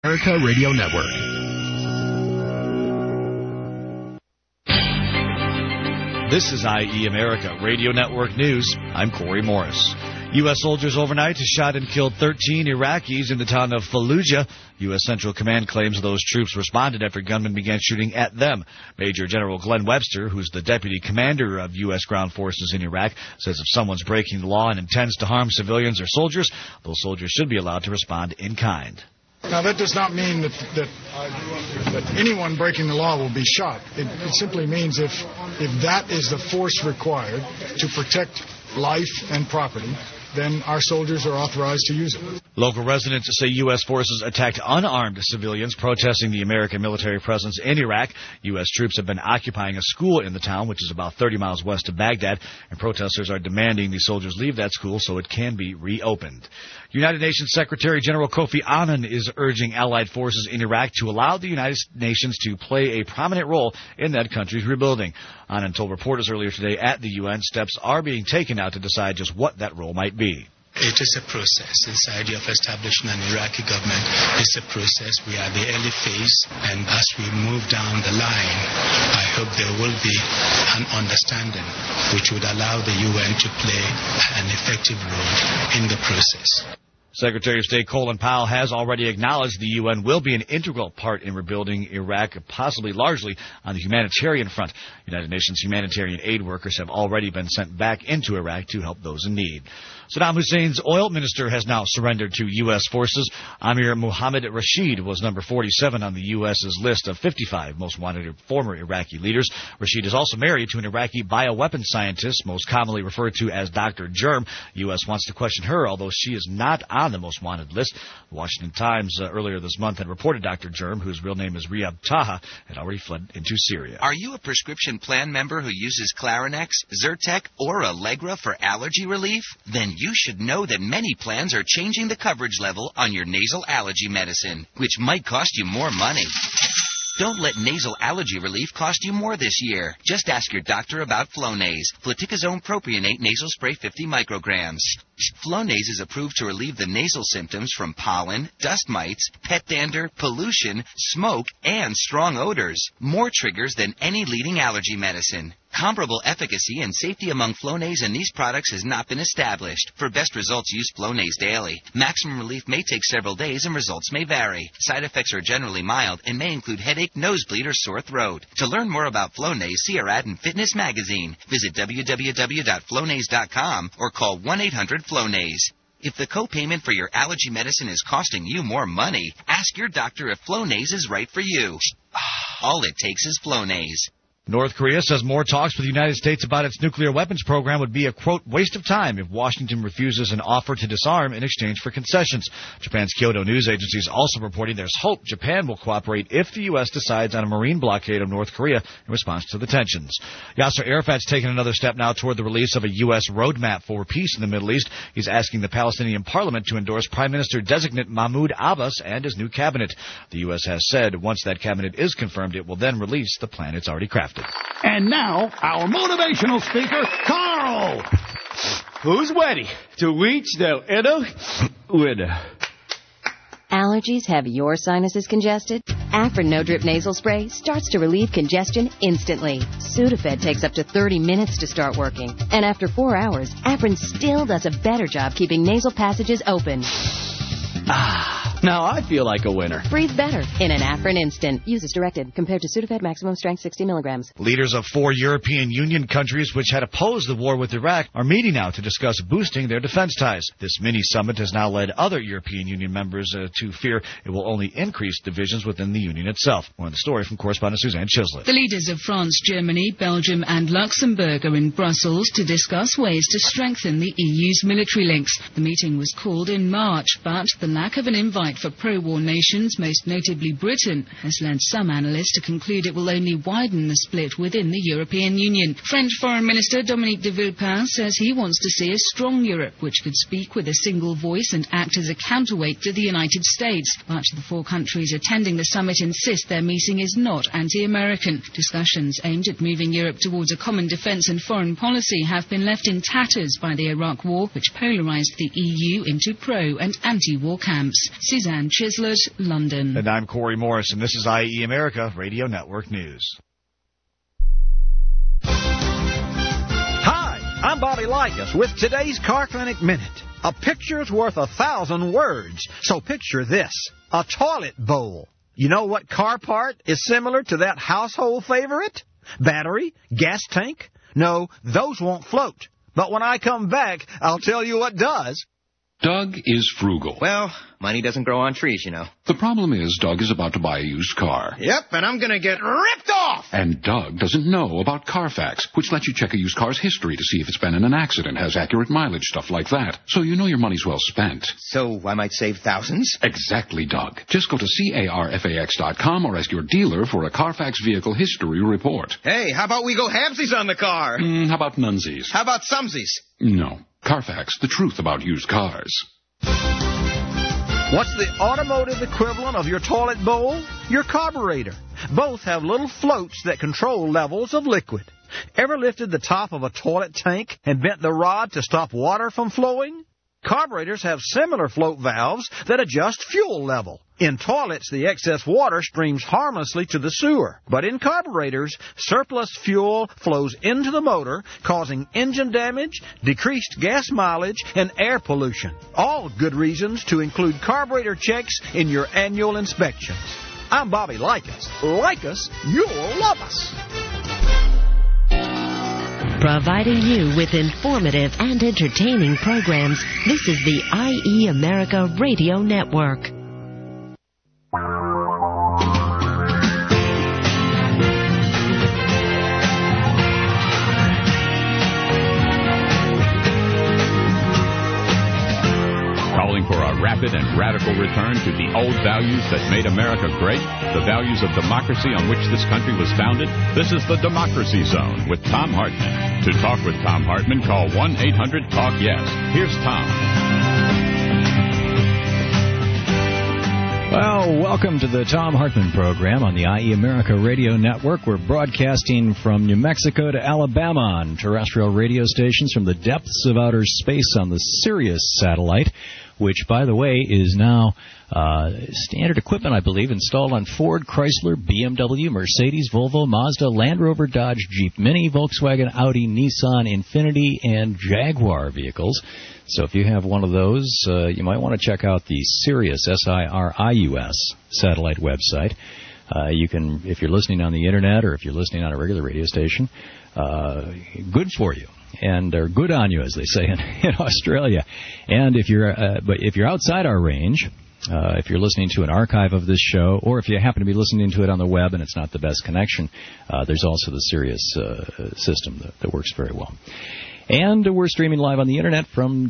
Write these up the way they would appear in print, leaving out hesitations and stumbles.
America Radio Network. This is IE America Radio Network News. I'm Corey Morris. U.S. soldiers overnight shot and killed 13 Iraqis in the town of Fallujah. U.S. Central Command claims those troops responded after gunmen began shooting at them. Major General Glenn Webster, who's the deputy commander of U.S. ground forces in Iraq, says if someone's breaking the law and intends to harm civilians or soldiers, those soldiers should be allowed to respond in kind. Now, that does not mean that anyone breaking the law will be shot. It simply means if that is the force required to protect life and property, then our soldiers are authorized to use it. Local residents say U.S. forces attacked unarmed civilians protesting the American military presence in Iraq. U.S. troops have been occupying a school in the town, which is about 30 miles west of Baghdad, and protesters are demanding the soldiers leave that school so it can be reopened. United Nations Secretary General Kofi Annan is urging allied forces in Iraq to allow the United Nations to play a prominent role in that country's rebuilding. Annan told reporters earlier today at the UN steps are being taken now to decide just what that role might be. It is a process. This idea of establishing an Iraqi government is a process. We are the early phase, and as we move down the line, I hope there will be an understanding which would allow the UN to play an effective role in the process. Secretary of State Colin Powell has already acknowledged the UN will be an integral part in rebuilding Iraq, possibly largely on the humanitarian front. United Nations humanitarian aid workers have already been sent back into Iraq to help those in need. Saddam Hussein's oil minister has now surrendered to U.S. forces. Amir Mohammed Rashid was number 47 on the U.S.'s list of 55 most wanted former Iraqi leaders. Rashid is also married to an Iraqi bioweapons scientist, most commonly referred to as Dr. Germ. The U.S. wants to question her, although she is not on the most wanted list. The Washington Times earlier this month had reported Dr. Germ, whose real name is Riyad Taha, had already fled into Syria. Are you a prescription plan member who uses Clarinex, Zyrtec, or Allegra for allergy relief? Then you should know that many plans are changing the coverage level on your nasal allergy medicine, which might cost you more money. Don't let nasal allergy relief cost you more this year. Just ask your doctor about Flonase, fluticasone propionate nasal spray 50 micrograms. Flonase is approved to relieve the nasal symptoms from pollen, dust mites, pet dander, pollution, smoke, and strong odors. More triggers than any leading allergy medicine. Comparable efficacy and safety among Flonase and these products has not been established. For best results, use Flonase daily. Maximum relief may take several days and results may vary. Side effects are generally mild and may include headache, nosebleed, or sore throat. To learn more about Flonase, see our ad in Fitness Magazine. Visit www.flonase.com or call 1-800-FLONASE. If the copayment for your allergy medicine is costing you more money, ask your doctor if Flonase is right for you. All it takes is Flonase. North Korea says more talks with the United States about its nuclear weapons program would be a, quote, waste of time if Washington refuses an offer to disarm in exchange for concessions. Japan's Kyodo News Agency is also reporting there's hope Japan will cooperate if the U.S. decides on a marine blockade of North Korea in response to the tensions. Yasser Arafat's taken another step now toward the release of a U.S. roadmap for peace in the Middle East. He's asking the Palestinian parliament to endorse Prime Minister-designate Mahmoud Abbas and his new cabinet. The U.S. has said once that cabinet is confirmed, it will then release the plan it's already crafted. And now, our motivational speaker, Carl. Who's ready to reach their inner winner? Allergies have your sinuses congested? Afrin No Drip Nasal Spray starts to relieve congestion instantly. Sudafed takes up to 30 minutes to start working. And after 4 hours, Afrin still does a better job keeping nasal passages open. Now I feel like a winner. Breathe better in an Afrin instant. Use as directed. Compared to Sudafed maximum strength 60 milligrams. Leaders of 4 European Union countries which had opposed the war with Iraq are meeting now to discuss boosting their defense ties. This mini-summit has now led other European Union members to fear it will only increase divisions within the Union itself. More on the story from correspondent Suzanne Chislett. The leaders of France, Germany, Belgium and Luxembourg are in Brussels to discuss ways to strengthen the EU's military links. The meeting was called in March, but the lack of an invite for pro-war nations, most notably Britain, has led some analysts to conclude it will only widen the split within the European Union. French Foreign Minister Dominique de Villepin says he wants to see a strong Europe which could speak with a single voice and act as a counterweight to the United States. But the 4 countries attending the summit insist their meeting is not anti-American. Discussions aimed at moving Europe towards a common defence and foreign policy have been left in tatters by the Iraq war, which polarised the EU into pro- and anti-war camps. Suzanne is Ann Chislett, London. And I'm Corey Morrison. This is IE America Radio Network News. Hi, I'm Bobby Likas with today's Car Clinic Minute. A picture's worth 1,000 words. So picture this, a toilet bowl. You know what car part is similar to that household favorite? Battery? Gas tank? No, those won't float. But when I come back, I'll tell you what does. Doug is frugal. Well, money doesn't grow on trees, you know. The problem is Doug is about to buy a used car. Yep, and I'm going to get ripped off! And Doug doesn't know about Carfax, which lets you check a used car's history to see if it's been in an accident, has accurate mileage, stuff like that. So you know your money's well spent. So I might save thousands? Exactly, Doug. Just go to carfax.com or ask your dealer for a Carfax vehicle history report. Hey, how about we go halvesies on the car? How about nunsies? How about sumsies? No. Carfax, the truth about used cars. What's the automotive equivalent of your toilet bowl? Your carburetor. Both have little floats that control levels of liquid. Ever lifted the top of a toilet tank and bent the rod to stop water from flowing? Carburetors have similar float valves that adjust fuel level. In toilets, the excess water streams harmlessly to the sewer. But in carburetors, surplus fuel flows into the motor, causing engine damage, decreased gas mileage, and air pollution. All good reasons to include carburetor checks in your annual inspections. I'm Bobby Likas. Like us, you'll love us. Providing you with informative and entertaining programs, this is the IE America Radio Network. Calling for a rapid and radical return to the old values that made America great, the values of democracy on which this country was founded. This is the Democracy Zone with Thom Hartmann. To talk with Thom Hartmann, call 1-800-TALK-YES. Here's Tom. Well, welcome to the Thom Hartmann program on the IE America Radio Network. We're broadcasting from New Mexico to Alabama on terrestrial radio stations from the depths of outer space on the Sirius satellite, which, by the way, is now standard equipment, I believe, installed on Ford, Chrysler, BMW, Mercedes, Volvo, Mazda, Land Rover, Dodge, Jeep Mini, Volkswagen, Audi, Nissan, Infiniti, and Jaguar vehicles. So if you have one of those, you might want to check out the Sirius, S-I-R-I-U-S, satellite website. You can, if you're listening on the Internet or if you're listening on a regular radio station, good for you. And they're good on you, as they say in Australia. And if you're outside our range, if you're listening to an archive of this show, or if you happen to be listening to it on the web and it's not the best connection, there's also the Sirius system that works very well. And we're streaming live on the Internet from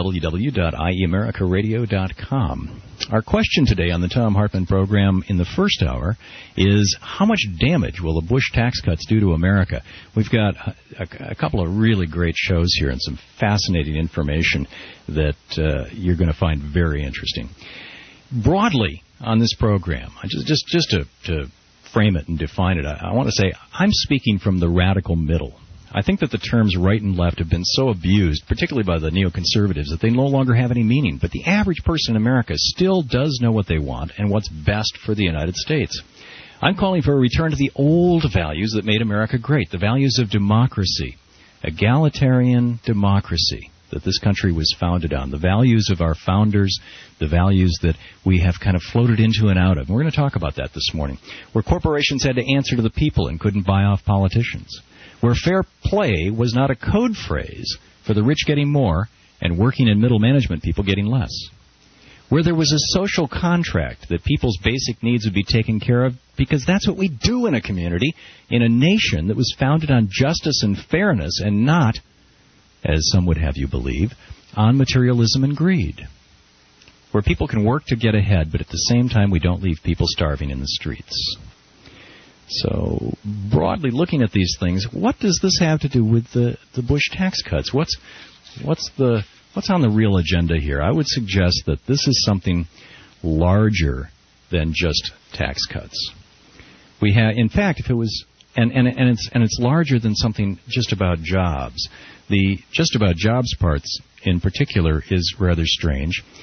www.ieamericaradio.com. Our question today on the Thom Hartmann program in the first hour is, how much damage will the Bush tax cuts do to America? We've got a couple of really great shows here and some fascinating information that you're going to find very interesting. Broadly on this program, just to frame it and define it, I want to say I'm speaking from the radical middle. I think that the terms right and left have been so abused, particularly by the neoconservatives, that they no longer have any meaning. But the average person in America still does know what they want and what's best for the United States. I'm calling for a return to the old values that made America great, the values of democracy, egalitarian democracy that this country was founded on, the values of our founders, the values that we have kind of floated into and out of. And we're going to talk about that this morning, where corporations had to answer to the people and couldn't buy off politicians, where fair play was not a code phrase for the rich getting more and working and middle management people getting less, where there was a social contract that people's basic needs would be taken care of because that's what we do in a community, in a nation that was founded on justice and fairness and not, as some would have you believe, on materialism and greed, where people can work to get ahead, but at the same time we don't leave people starving in the streets. So, broadly looking at these things, what does this have to do with the Bush tax cuts? What's on the real agenda here? I would suggest that this is something larger than just tax cuts. We have, in fact, if it was, and it's larger than something just about jobs. The just about jobs parts in particular is rather strange.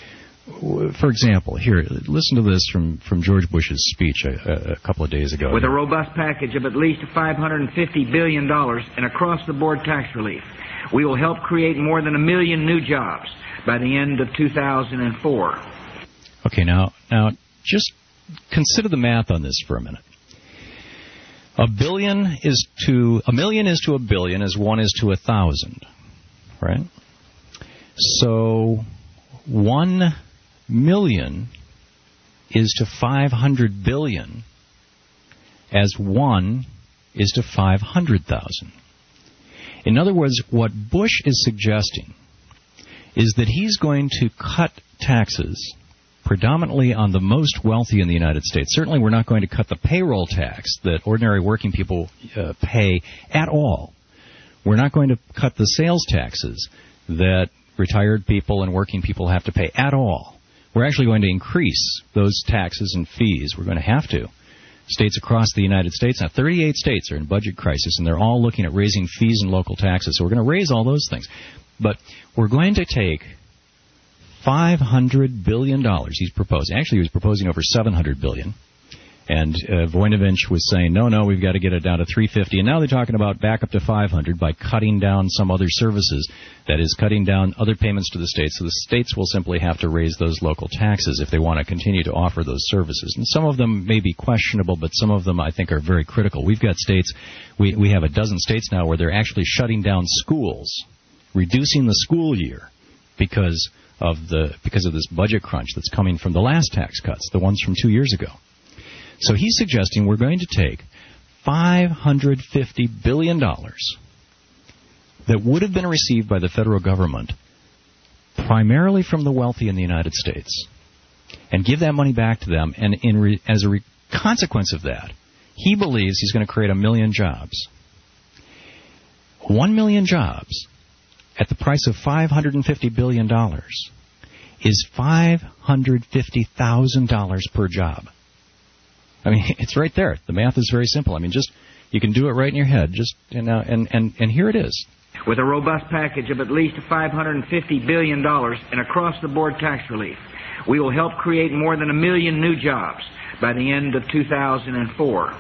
for example, here, listen to this from George Bush's speech a couple of days ago. With a robust package of at least $550 billion in across-the-board tax relief, we will help create more than 1 million new jobs by the end of 2004. Okay, now, just consider the math on this for a minute. A million is to a billion as 1 is to 1,000, right? So 1 million is to 500 billion as 1 is to 500,000. In other words, what Bush is suggesting is that he's going to cut taxes predominantly on the most wealthy in the United States. Certainly we're not going to cut the payroll tax that ordinary working people pay at all. We're not going to cut the sales taxes that retired people and working people have to pay at all. We're actually going to increase those taxes and fees. We're going to have to. States across the United States, now 38 states are in budget crisis, and they're all looking at raising fees and local taxes. So we're going to raise all those things. But we're going to take $500 billion he's proposing. Actually, he was proposing over $700 billion. And Voinovich was saying, no, we've got to get it down to $350. And now they're talking about back up to $500 by cutting down some other services. That is, cutting down other payments to the states. So the states will simply have to raise those local taxes if they want to continue to offer those services. And some of them may be questionable, but some of them I think are very critical. We've got states, we have a dozen states now where they're actually shutting down schools, reducing the school year because of this budget crunch that's coming from the last tax cuts, the ones from 2 years ago. So he's suggesting we're going to take $550 billion that would have been received by the federal government, primarily from the wealthy in the United States, and give that money back to them. And as a consequence of that, he believes he's going to create 1 million jobs. 1 million jobs at the price of $550 billion is $550,000 per job. I mean, it's right there. The math is very simple. I mean, you can do it right in your head. And here it is. With a robust package of at least $550 billion in across-the-board tax relief, we will help create more than 1 million new jobs by the end of 2004.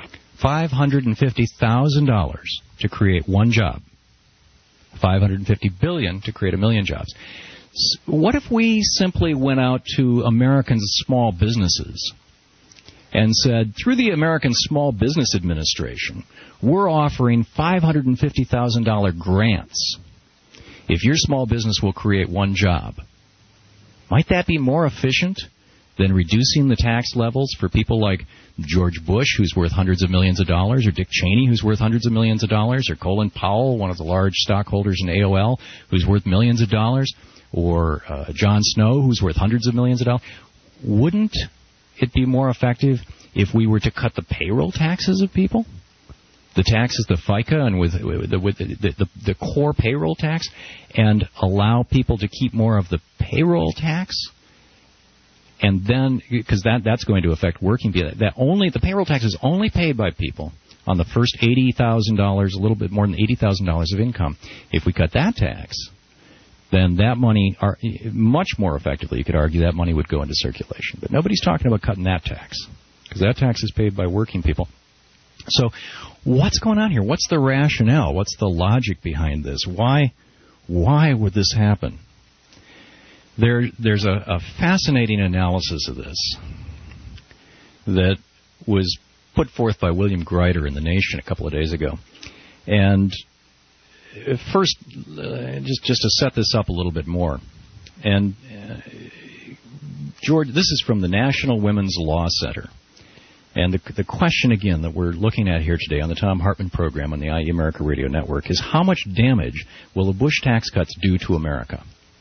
$550,000 to create one job. $550 billion to create 1 million jobs. What if we simply went out to American small businesses and said, through the American Small Business Administration, we're offering $550,000 grants if your small business will create one job? Might that be more efficient than reducing the tax levels for people like George Bush, who's worth hundreds of millions of dollars, or Dick Cheney, who's worth hundreds of millions of dollars, or Colin Powell, one of the large stockholders in AOL, who's worth millions of dollars, or Jon Snow, who's worth hundreds of millions of dollars? Wouldn't it be more effective if we were to cut the payroll taxes of people? The taxes, the FICA, and with the core payroll tax, and allow people to keep more of the payroll tax? And then, because that's going to affect working people. The payroll tax is only paid by people on the first $80,000, a little bit more than $80,000 of income. If we cut that tax, then that money, much more effectively, you could argue, that money would go into circulation. But nobody's talking about cutting that tax, because that tax is paid by working people. So what's going on here? What's the rationale? What's the logic behind this? Why would this happen? There's a fascinating analysis of this that was put forth by William Greider in The Nation a couple of days ago. And first, just to set this up a little bit more, and George, this is from the National Women's Law Center. And the question, again, that we're looking at here today on the Thom Hartmann program on the IE America Radio Network is, how much damage will the Bush tax cuts do to America?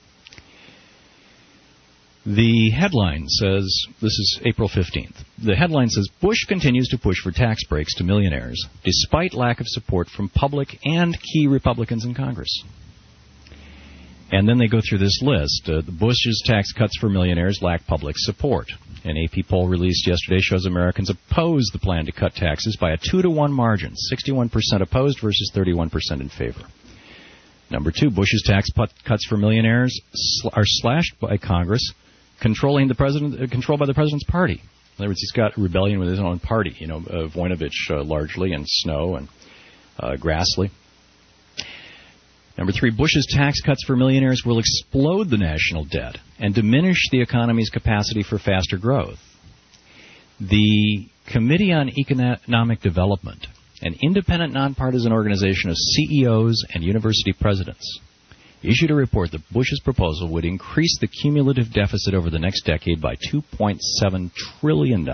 The headline says, this is April 15th, the headline says, Bush continues to push for tax breaks to millionaires, despite lack of support from public and key Republicans in Congress. And then they go through this list. Bush's tax cuts for millionaires lack public support. An AP poll released yesterday shows Americans oppose the plan to cut taxes by a 2-to-1 margin, 61% opposed versus 31% in favor. Number two, Bush's tax cuts for millionaires are slashed by Congress controlled by the president's party. In other words, he's got rebellion with his own party, Voinovich largely, and Snow and Grassley. Number 3, Bush's tax cuts for millionaires will explode the national debt and diminish the economy's capacity for faster growth. The Committee on Economic Development, an independent nonpartisan organization of CEOs and university presidents, issued a report that Bush's proposal would increase the cumulative deficit over the next decade by $2.7 trillion.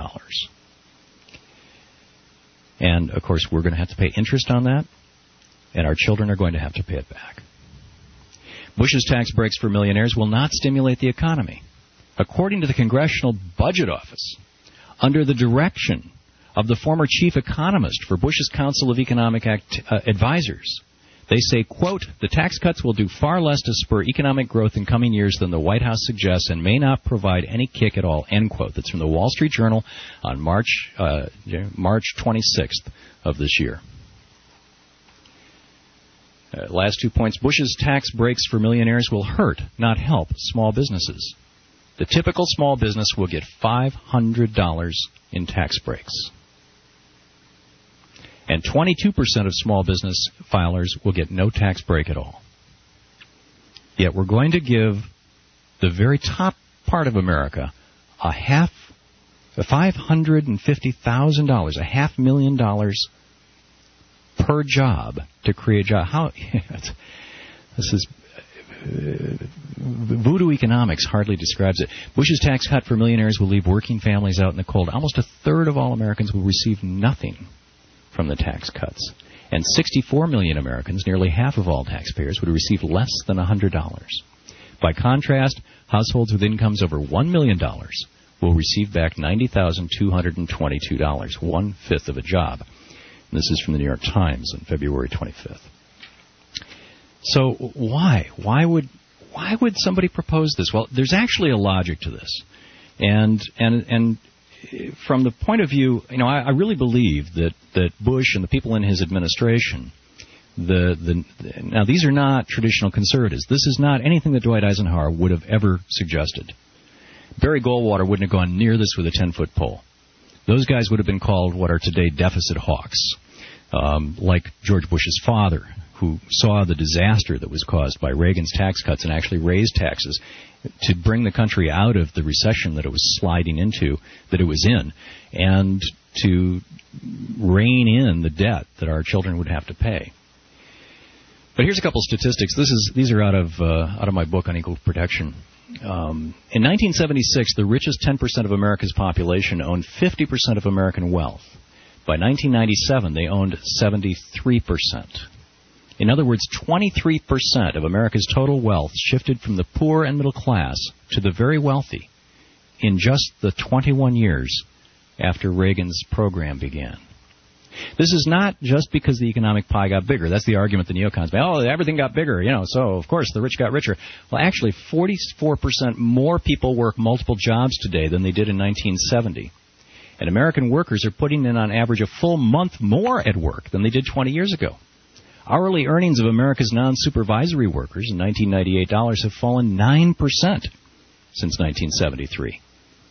And, of course, we're going to have to pay interest on that, and our children are going to have to pay it back. Bush's tax breaks for millionaires will not stimulate the economy. According to the Congressional Budget Office, under the direction of the former chief economist for Bush's Council of Economic Advisors, they say, quote, the tax cuts will do far less to spur economic growth in coming years than the White House suggests and may not provide any kick at all, end quote. That's from the Wall Street Journal on March 26th of this year. Last 2 points. Bush's tax breaks for millionaires will hurt, not help, small businesses. The typical small business will get $500 in tax breaks. And 22% of small business filers will get no tax break at all. Yet we're going to give the very top part of America $550,000, $500,000 per job to create a job. This is voodoo economics hardly describes it. Bush's tax cut for millionaires will leave working families out in the cold. Almost a third of all Americans will receive nothing from the tax cuts. And 64 million Americans, nearly half of all taxpayers, would receive less than $100. By contrast, households with incomes over $1 million will receive back $90,222, 1/5 of a job. And this is from the New York Times on February 25th. So why? Why would somebody propose this? Well, there's actually a logic to this. And from the point of view, I really believe that Bush and the people in his administration, now these are not traditional conservatives. This is not anything that Dwight Eisenhower would have ever suggested. Barry Goldwater wouldn't have gone near this with a 10-foot pole. Those guys would have been called what are today deficit hawks, like George Bush's father, who saw the disaster that was caused by Reagan's tax cuts and actually raised taxes to bring the country out of the recession that it was sliding into, that it was in, and to rein in the debt that our children would have to pay. But here's a couple statistics. These are out of my book on equal protection. In 1976, the richest 10% of America's population owned 50% of American wealth. By 1997, they owned 73%. In other words, 23% of America's total wealth shifted from the poor and middle class to the very wealthy in just the 21 years after Reagan's program began. This is not just because the economic pie got bigger. That's the argument the neocons make. Oh, everything got bigger, so of course the rich got richer. Well, actually, 44% more people work multiple jobs today than they did in 1970. And American workers are putting in on average a full month more at work than they did 20 years ago. Hourly earnings of America's non-supervisory workers in $1998 have fallen 9% since 1973.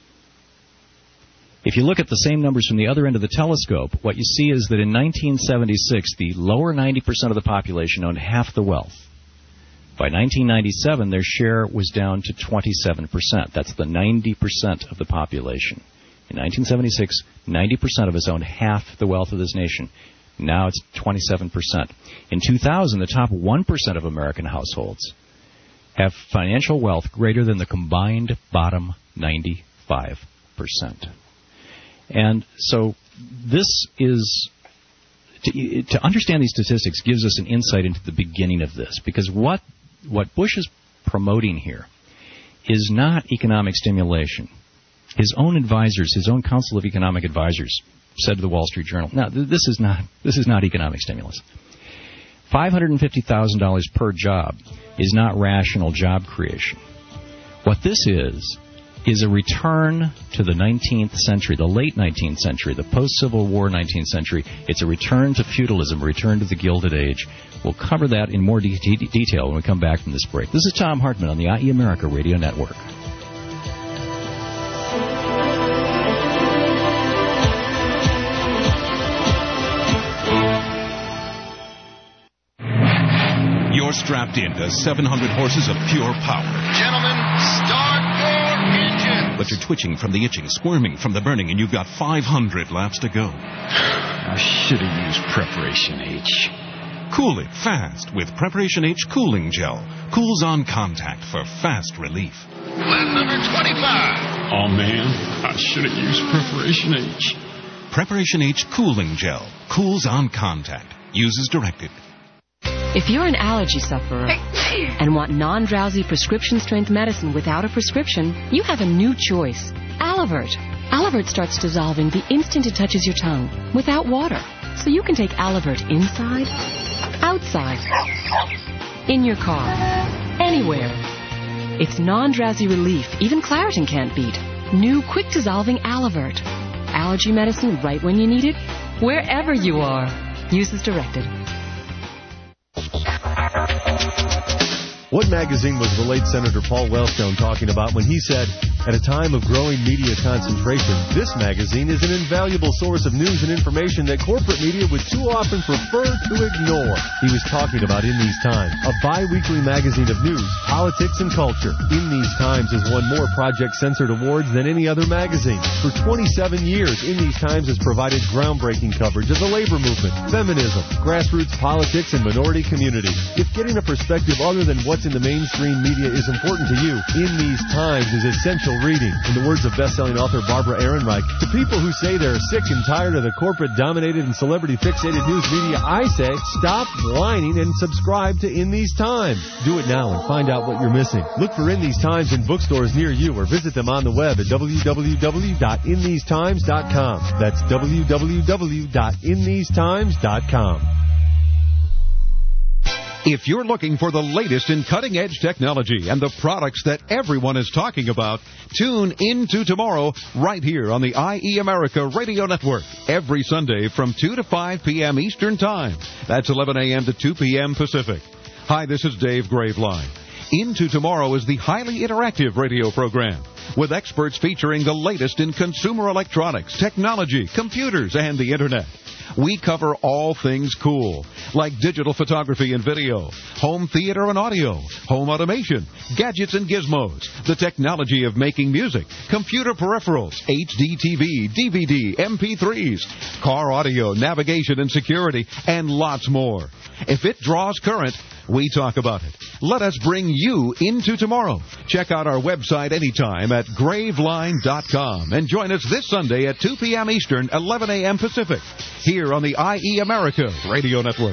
If you look at the same numbers from the other end of the telescope, what you see is that in 1976, the lower 90% of the population owned half the wealth. By 1997, their share was down to 27%. That's the 90% of the population. In 1976, 90% of us owned half the wealth of this nation. Now it's 27%. In 2000, the top 1% of American households have financial wealth greater than the combined bottom 95%. And so this is, to understand these statistics gives us an insight into the beginning of this, because what Bush is promoting here is not economic stimulation. His own advisors, his own Council of Economic Advisors, said to the Wall Street Journal, "No, this is not economic stimulus. $550,000 per job is not rational job creation. What this is a return to the 19th century, the late 19th century, the post-Civil War 19th century. It's a return to feudalism, a return to the Gilded Age." We'll cover that in more detail when we come back from this break. This is Thom Hartmann on the IE America Radio Network. strapped into 700 horses of pure power. Gentlemen, start your engine. But you're twitching from the itching, squirming from the burning, and you've got 500 laps to go. I should have used Preparation H. Cool it fast with Preparation H Cooling Gel. Cools on contact for fast relief. Lap number 25. Oh, man, I should have used Preparation H. Preparation H Cooling Gel. Cools on contact. Use as directed. If you're an allergy sufferer and want non-drowsy prescription-strength medicine without a prescription, you have a new choice. Alavert. Alavert starts dissolving the instant it touches your tongue, without water. So you can take Alavert inside, outside, in your car, anywhere. It's non-drowsy relief even Claritin can't beat. New quick-dissolving Alavert. Allergy medicine right when you need it, wherever you are. Use as directed. What magazine was the late Senator Paul Wellstone talking about when he said, at a time of growing media concentration, this magazine is an invaluable source of news and information that corporate media would too often prefer to ignore? He was talking about In These Times, a bi-weekly magazine of news, politics, and culture. In These Times has won more Project Censored awards than any other magazine. For 27 years, In These Times has provided groundbreaking coverage of the labor movement, feminism, grassroots politics, and minority communities. If getting a perspective other than what's in the mainstream media is important to you, In These Times is essential reading. In the words of best-selling author Barbara Ehrenreich, to people who say they're sick and tired of the corporate-dominated and celebrity-fixated news media, I say, stop whining and subscribe to In These Times. Do it now and find out what you're missing. Look for In These Times in bookstores near you or visit them on the web at www.inthesetimes.com. That's www.inthesetimes.com. If you're looking for the latest in cutting-edge technology and the products that everyone is talking about, tune into tomorrow right here on the IE America Radio Network every Sunday from 2 to 5 p.m. Eastern Time. That's 11 a.m. to 2 p.m. Pacific. Hi, this is Dave Graveline. Into Tomorrow is the highly interactive radio program with experts featuring the latest in consumer electronics, technology, computers, and the Internet. We cover all things cool, like digital photography and video, home theater and audio, home automation, gadgets and gizmos, the technology of making music, computer peripherals, HD TV, DVD, MP3s, car audio, navigation and security, and lots more. If it draws current, we talk about it. Let us bring you into tomorrow. Check out our website anytime at graveline.com and join us this Sunday at 2 p.m. Eastern, 11 a.m. Pacific, here on the IE America Radio Network.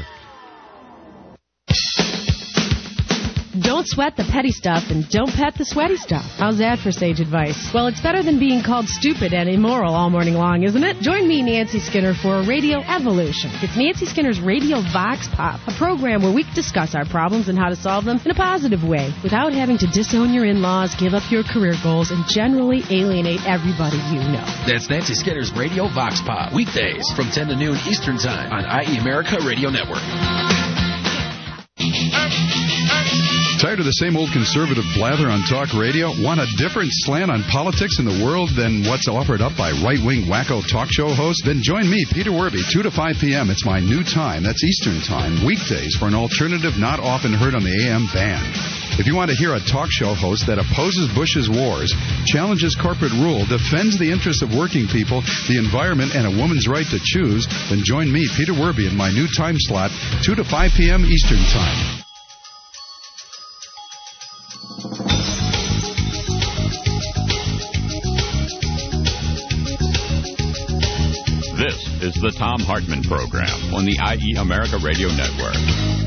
Don't sweat the petty stuff and don't pet the sweaty stuff. How's that for sage advice? Well, it's better than being called stupid and immoral all morning long, isn't it? Join me, Nancy Skinner, for Radio Evolution. It's Nancy Skinner's Radio Vox Pop, a program where we discuss our problems and how to solve them in a positive way without having to disown your in-laws, give up your career goals, and generally alienate everybody you know. That's Nancy Skinner's Radio Vox Pop, weekdays from 10 to noon Eastern Time on IE America Radio Network. Tired of the same old conservative blather on talk radio? Want a different slant on politics in the world than what's offered up by right-wing wacko talk show hosts? Then join me, Peter Werby, 2 to 5 p.m. It's my new time. That's Eastern Time, weekdays, for an alternative not often heard on the AM band. If you want to hear a talk show host that opposes Bush's wars, challenges corporate rule, defends the interests of working people, the environment, and a woman's right to choose, then join me, Peter Werby, in my new time slot, 2 to 5 p.m. Eastern Time. This is the Thom Hartmann Program on the IE America Radio Network.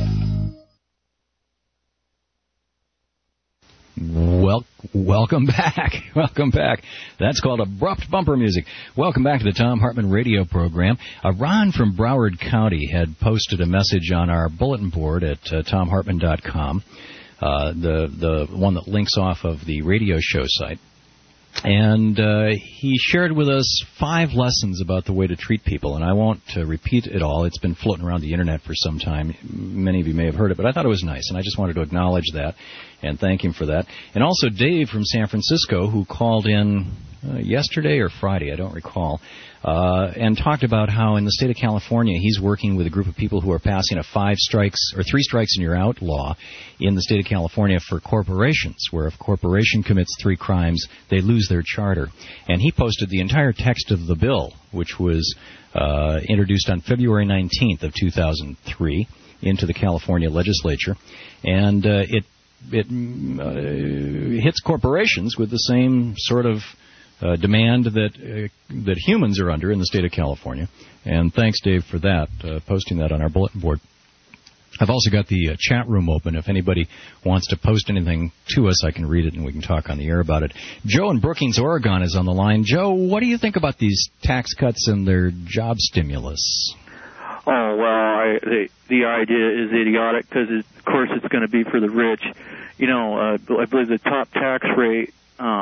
Welcome back. Welcome back. That's called abrupt bumper music. Welcome back to the Thom Hartmann Radio Program. Ron from Broward County had posted a message on our bulletin board at thomhartmann.com, the one that links off of the radio show site. And he shared with us 5 lessons about the way to treat people. And I won't repeat it all. It's been floating around the Internet for some time. Many of you may have heard it, but I thought it was nice. And I just wanted to acknowledge that and thank him for that. And also Dave from San Francisco, who called in yesterday or Friday, I don't recall, and talked about how in the state of California he's working with a group of people who are passing a 3 strikes and you're out law in the state of California for corporations, where if a corporation commits 3 crimes, they lose their charter. And he posted the entire text of the bill, which was introduced on February 19th of 2003 into the California legislature, and it hits corporations with the same sort of demand that humans are under in the state of California. And thanks, Dave, for that, posting that on our bulletin board. I've also got the chat room open. If anybody wants to post anything to us, I can read it and we can talk on the air about it. Joe in Brookings, Oregon is on the line. Joe, what do you think about these tax cuts and their job stimulus? Oh, well, the idea is idiotic because, of course, it's going to be for the rich. You know, I believe the top tax rate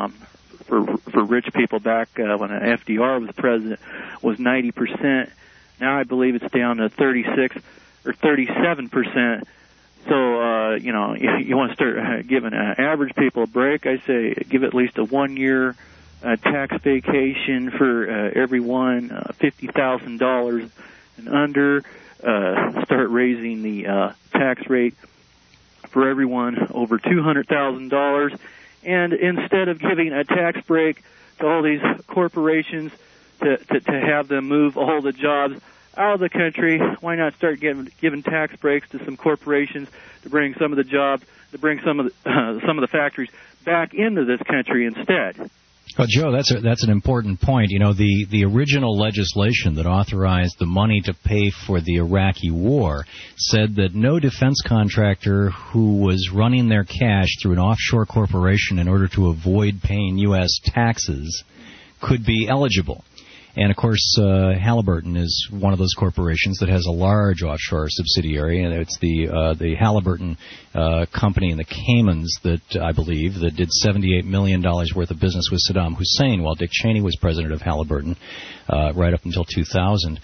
for rich people back when FDR was president was 90%. Now I believe it's down to 36 or 37%. So, you know, you want to start giving average people a break. I say give at least a 1-year tax vacation for everyone, $50,000 and under. Start raising the tax rate for everyone over $200,000. And instead of giving a tax break to all these corporations to have them move all the jobs out of the country, why not start giving tax breaks to some corporations to bring some of the jobs, to bring some of the factories back into this country instead? Well, Joe, that's an important point. You know, the original legislation that authorized the money to pay for the Iraqi war said that no defense contractor who was running their cash through an offshore corporation in order to avoid paying U.S. taxes could be eligible. And, of course, Halliburton is one of those corporations that has a large offshore subsidiary, and it's the Halliburton company in the Caymans that, I believe, that did $78 million worth of business with Saddam Hussein while Dick Cheney was president of Halliburton right up until 2000.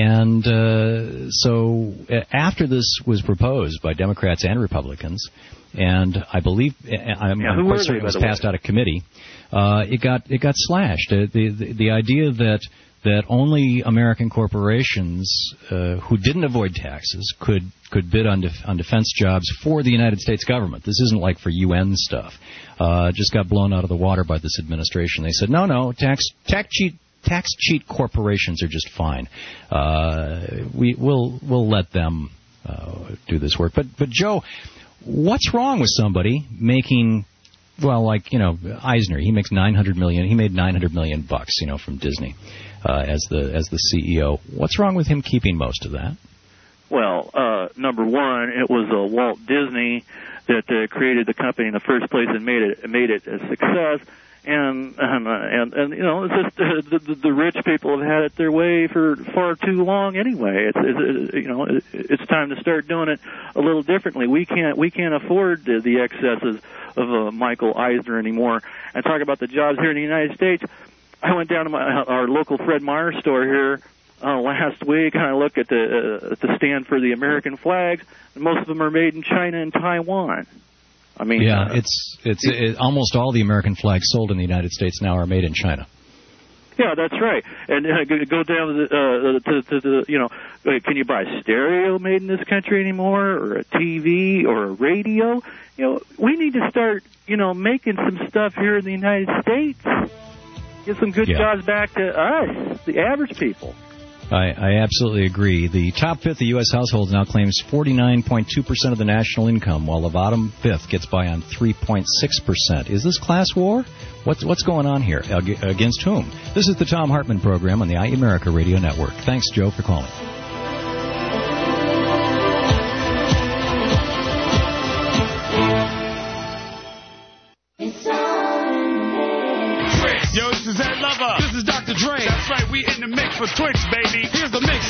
And so after this was proposed by Democrats and Republicans, and I believe, I'm quite certain it was passed out of committee, it got slashed. The idea that only American corporations who didn't avoid taxes could bid on defense jobs for the United States government. This isn't like for UN stuff. Just got blown out of the water by this administration. They said, no, tax cheat corporations are just fine. We'll let them do this work. But Joe, what's wrong with somebody making, well, like, you know, Eisner, he makes $900 million. He made $900 million bucks, you know, from Disney as the CEO. What's wrong with him keeping most of that? Well, number one, it was Walt Disney that created the company in the first place and made it a success. And you know, it's just the rich people have had it their way for far too long anyway. It's time to start doing it a little differently. We can't afford the excesses of Michael Eisner anymore. And talk about the jobs here in the United States. I went down to our local Fred Meyer store here last week, and I looked at the stand for the American flags, and most of them are made in China and Taiwan. I mean, yeah, it's almost all the American flags sold in the United States now are made in China. Yeah, that's right. And go down to the you know, can you buy stereo made in this country anymore, or a TV or a radio? You know, we need to start, you know, making some stuff here in the United States. Get some good jobs back to us, the average people. I absolutely agree. The top fifth of U.S. households now claims 49.2% of the national income, while the bottom fifth gets by on 3.6%. Is this class war? What's going on here? Against whom? This is the Thom Hartmann Program on the IE America Radio Network. Thanks, Joe, for calling. Yo, this is Ed Lover. This is Dr. Dre. That's right, we in the mix with Twix, baby. Here's the mix.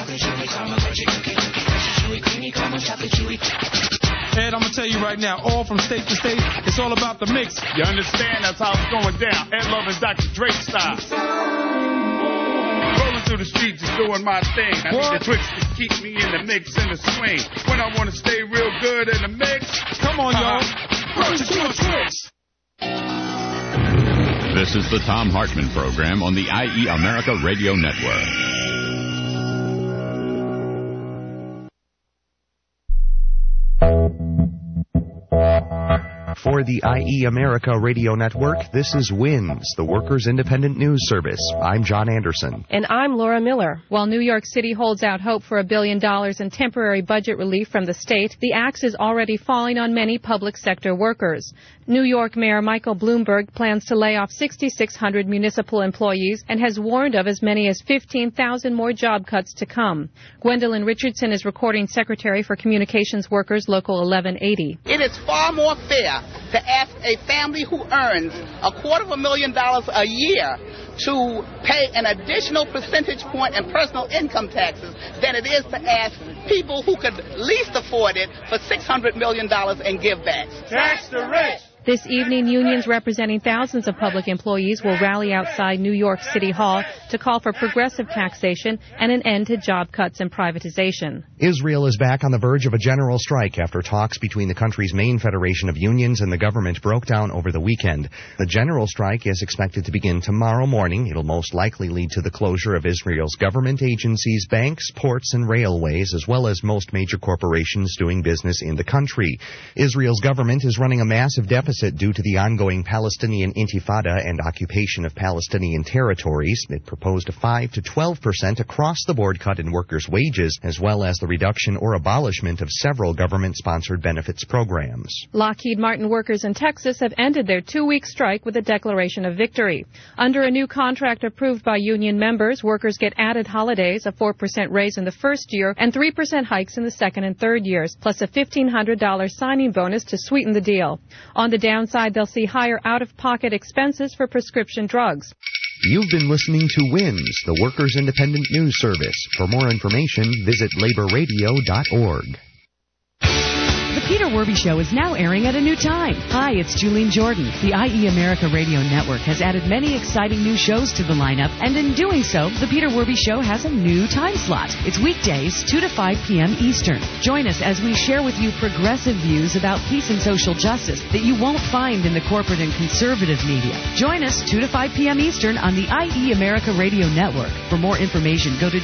Ed, I'm going to tell you right now, all from state to state, it's all about the mix. You understand? That's how it's going down. Ed Lover's Dr. Dre style. Rolling through the streets is doing my thing. I need the Twix to keep me in the mix and the swing. When I want to stay real good in the mix. Come on, y'all. Purchase your Twix. This is the Thom Hartmann Program on the IE America Radio Network. For the IE America Radio Network, this is WINS, the Workers' Independent News Service. I'm John Anderson. And I'm Laura Miller. While New York City holds out hope for $1 billion in temporary budget relief from the state, the axe is already falling on many public sector workers. New York Mayor Michael Bloomberg plans to lay off 6,600 municipal employees and has warned of as many as 15,000 more job cuts to come. Gwendolyn Richardson is Recording Secretary for Communications Workers Local 1180. It is far more fair to ask a family who earns $250,000 a year to pay an additional percentage point in personal income taxes than it is to ask people who could least afford it for $600 million in givebacks. Tax the rich! This evening, unions representing thousands of public employees will rally outside New York City Hall to call for progressive taxation and an end to job cuts and privatization. Israel is back on the verge of a general strike after talks between the country's main federation of unions and the government broke down over the weekend. The general strike is expected to begin tomorrow morning. It'll most likely lead to the closure of Israel's government agencies, banks, ports, and railways, as well as most major corporations doing business in the country. Israel's government is running a massive deficit due to the ongoing Palestinian intifada and occupation of Palestinian territories. It proposed a 5 to 12% across-the-board cut in workers' wages, as well as the reduction or abolishment of several government-sponsored benefits programs. Lockheed Martin workers in Texas have ended their 2-week strike with a declaration of victory. Under a new contract approved by union members, workers get added holidays, a 4% raise in the first year, and 3% hikes in the second and third years, plus a $1,500 signing bonus to sweeten the deal. On the downside, they'll see higher out-of-pocket expenses for prescription drugs. You've been listening to WINS, the Workers' Independent News Service. For more information, visit laborradio.org. The Peter Werby Show is now airing at a new time. Hi, it's Julene Jordan. The IE America Radio Network has added many exciting new shows to the lineup, and in doing so, the Peter Werby Show has a new time slot. It's weekdays, 2 to 5 p.m. Eastern. Join us as we share with you progressive views about peace and social justice that you won't find in the corporate and conservative media. Join us 2 to 5 p.m. Eastern on the IE America Radio Network. For more information, go to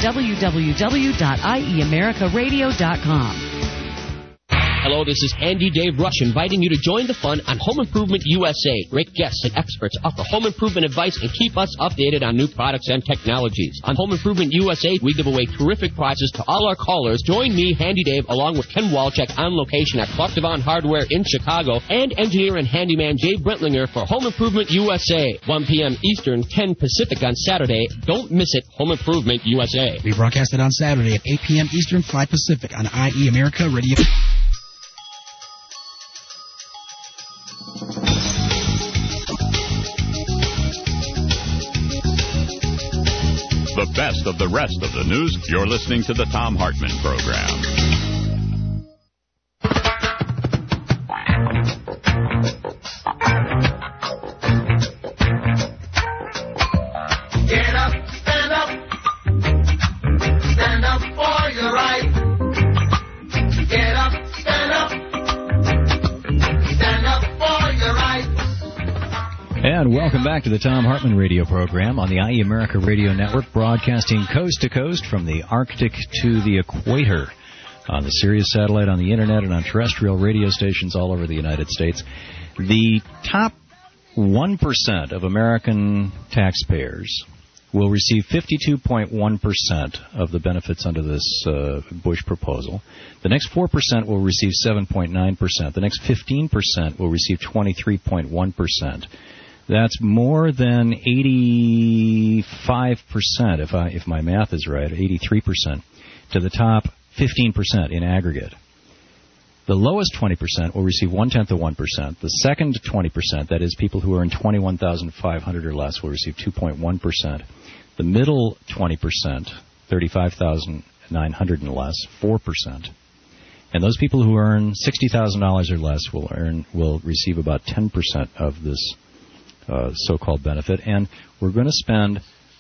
www.ieamericaradio.com. Hello, this is Handy Dave Rush inviting you to join the fun on Home Improvement USA. Great guests and experts offer home improvement advice and keep us updated on new products and technologies. On Home Improvement USA, we give away terrific prizes to all our callers. Join me, Handy Dave, along with Ken Walczak on location at Clark Devon Hardware in Chicago, and engineer and handyman Jay Brentlinger for Home Improvement USA. 1 p.m. Eastern, 10 Pacific on Saturday. Don't miss it, Home Improvement USA. We broadcast it on Saturday at 8 p.m. Eastern, 5 Pacific on IE America Radio. The best of the rest of the news. You're listening to the Thom Hartmann Program. Get up, stand up. Stand up for your right. Get up, stand up. Stand up for your right. And welcome back to the Thom Hartmann Radio Program on the IE America Radio Network, broadcasting coast to coast from the Arctic to the equator on the Sirius satellite, on the Internet, and on terrestrial radio stations all over the United States. The top 1% of American taxpayers will receive 52.1% of the benefits under this Bush proposal. The next 4% will receive 7.9%. The next 15% will receive 23.1%. That's more than 85%, if my math is right, 83%, to the top 15% in aggregate. The lowest 20% will receive 0.1% of 1%. The second 20%, that is people who earn $21,500 or less, will receive 2.1%. The middle 20%, $35,900 and less, 4%. And those people who earn $60,000 or less will receive about 10% of this so-called benefit, and we're going to spend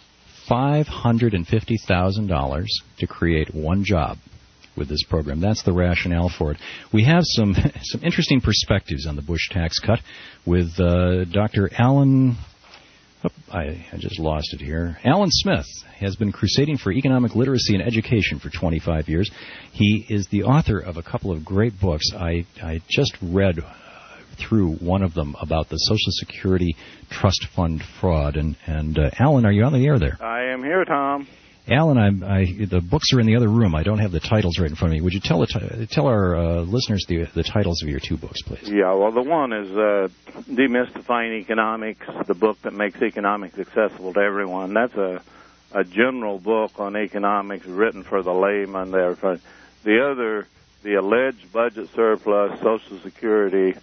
$550,000 to create one job with this program. That's the rationale for it. We have some interesting perspectives on the Bush tax cut with Dr. Alan I just lost it here. Alan Smith has been crusading for economic literacy and education for 25 years. He is the author of a couple of great books. I just read through one of them about the Social Security Trust Fund fraud. And Alan, are you on the air there? I am here, Tom. Alan, the books are in the other room. I don't have the titles right in front of me. Would you tell our listeners the titles of your two books, please? Yeah, well, the one is Demystifying Economics, the book that makes economics accessible to everyone. That's a general book on economics written for the layman there. The other, The Alleged Budget Surplus, Social Security,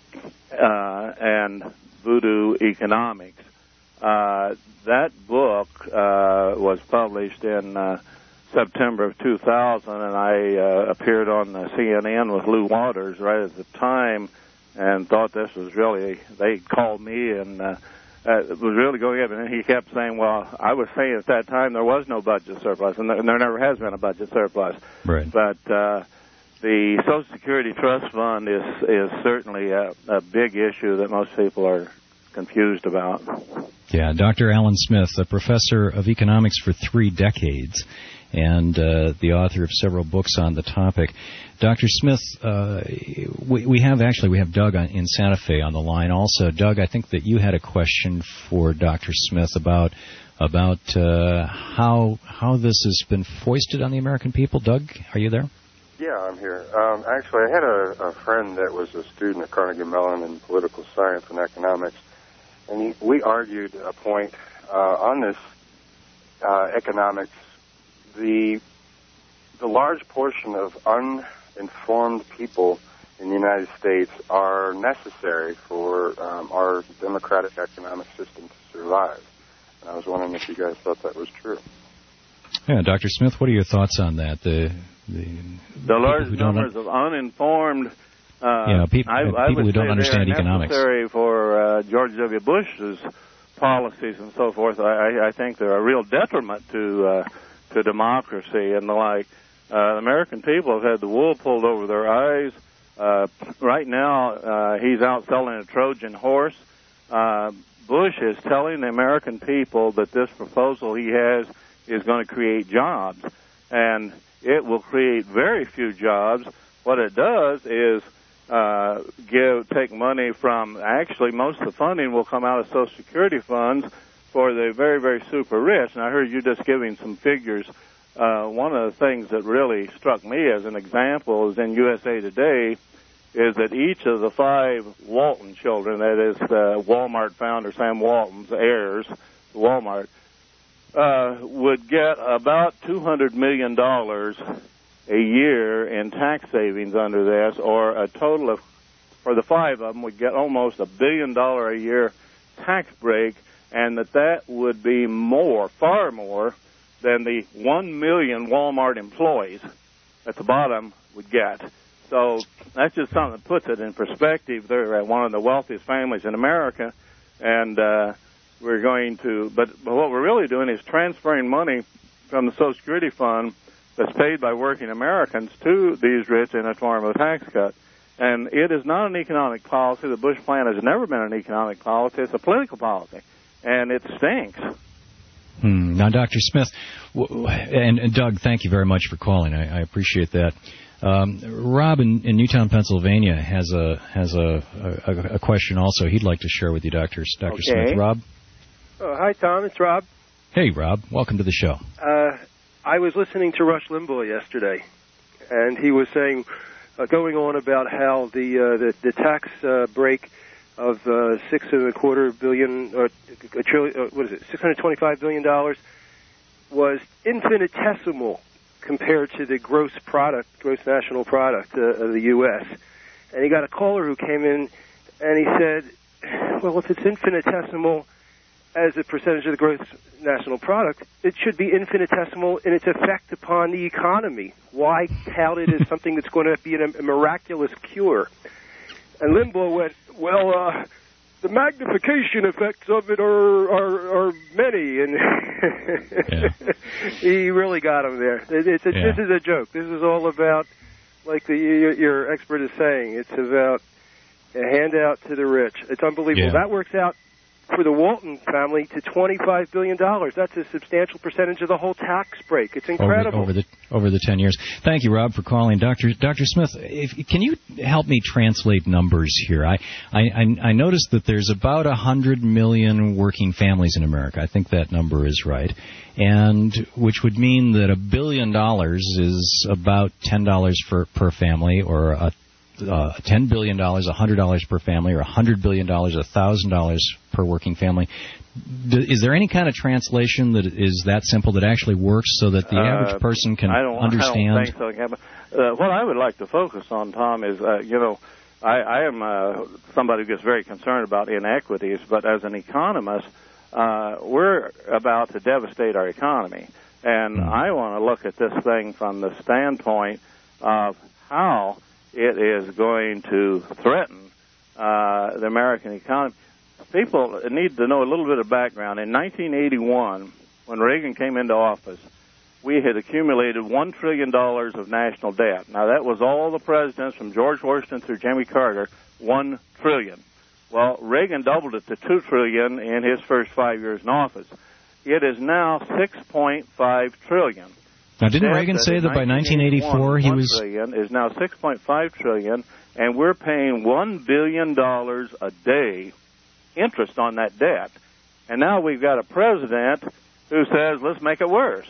and Voodoo Economics. That book was published in September of 2000, and I appeared on CNN with Lou Waters right at the time and thought this was really, they called me and it was really going up. And he kept saying, well, I was saying at that time there was no budget surplus, and there never has been a budget surplus. Right. But the Social Security Trust Fund is certainly a big issue that most people are confused about. Yeah, Dr. Alan Smith, a professor of economics for 3 decades and the author of several books on the topic. Dr. Smith, we have Doug in Santa Fe on the line also. Doug, I think that you had a question for Dr. Smith about how this has been foisted on the American people. Doug, are you there? Yeah, I'm here. Actually, I had a friend that was a student at Carnegie Mellon in political science and economics, and we argued a point on this economics. The large portion of uninformed people in the United States are necessary for our democratic economic system to survive. And I was wondering if you guys thought that was true. Yeah, Dr. Smith, what are your thoughts on that? The large numbers of uninformed people who don't understand economics. Necessary for George W. Bush's policies and so forth. I think they're a real detriment to democracy and the like. The American people have had the wool pulled over their eyes. Right now, he's out selling a Trojan horse. Bush is telling the American people that this proposal he has is going to create jobs, and it will create very few jobs. What it does is take money from, actually most of the funding will come out of Social Security funds for the very, very super rich. And I heard you just giving some figures. One of the things that really struck me as an example is in USA Today is that each of the 5 Walton children, that is the Walmart founder Sam Walton's heirs, Walmart, would get about $200 million a year in tax savings under this, or a total of, for the 5 of them, would get almost $1 billion a year tax break, and that would be more, far more, than the 1 million Walmart employees at the bottom would get. So that's just something that puts it in perspective. They're one of the wealthiest families in America, and we're going to, but what we're really doing is transferring money from the Social Security Fund that's paid by working Americans to these rich in a form of a tax cut. And it is not an economic policy. The Bush plan has never been an economic policy. It's a political policy, and it stinks. Now, Dr. Smith, and Doug, thank you very much for calling. I appreciate that. Rob in Newtown, Pennsylvania, has a question also he'd like to share with you, Dr. Smith. Rob? Hi, Tom. It's Rob. Hey, Rob. Welcome to the show. I was listening to Rush Limbaugh yesterday, and he was saying, going on about how the tax break of $625 billion, $625 billion was infinitesimal compared to the gross national product of the U.S. And he got a caller who came in, and he said, well, if it's infinitesimal as a percentage of the gross national product, it should be infinitesimal in its effect upon the economy. Why tout it as something that's going to be a miraculous cure? And Limbaugh went, well, the magnification effects of it are many, and he really got him there. This is a joke. This is all about, like your expert is saying, it's about a handout to the rich. It's unbelievable. That works out for the Walton family to $25 billion. That's a substantial percentage of the whole tax break. It's incredible. Over the 10 years. Thank you, Rob, for calling. Dr. Smith, can you help me translate numbers here? I noticed that there's about 100 million working families in America. I think that number is right. And which would mean that $1 billion is about $10 per family, or $10 billion, $100 per family, or $100 billion, $1,000 per working family. Is there any kind of translation that is that simple that actually works so that the average person can understand? I don't think so. What I would like to focus on, Tom, is, I am somebody who gets very concerned about inequities, but as an economist, we're about to devastate our economy. And I want to look at this thing from the standpoint of how it is going to threaten the American economy. People need to know a little bit of background. In 1981, when Reagan came into office, we had accumulated $1 trillion of national debt. Now, that was all the presidents from George Washington through Jimmy Carter, $1 trillion. Well, Reagan doubled it to $2 trillion in his first 5 years in office. It is now $6.5 trillion. Now, didn't Reagan say that by 1984 he was... $1 trillion is now $6.5 trillion, and we're paying $1 billion a day interest on that debt. And now we've got a president who says, let's make it worse.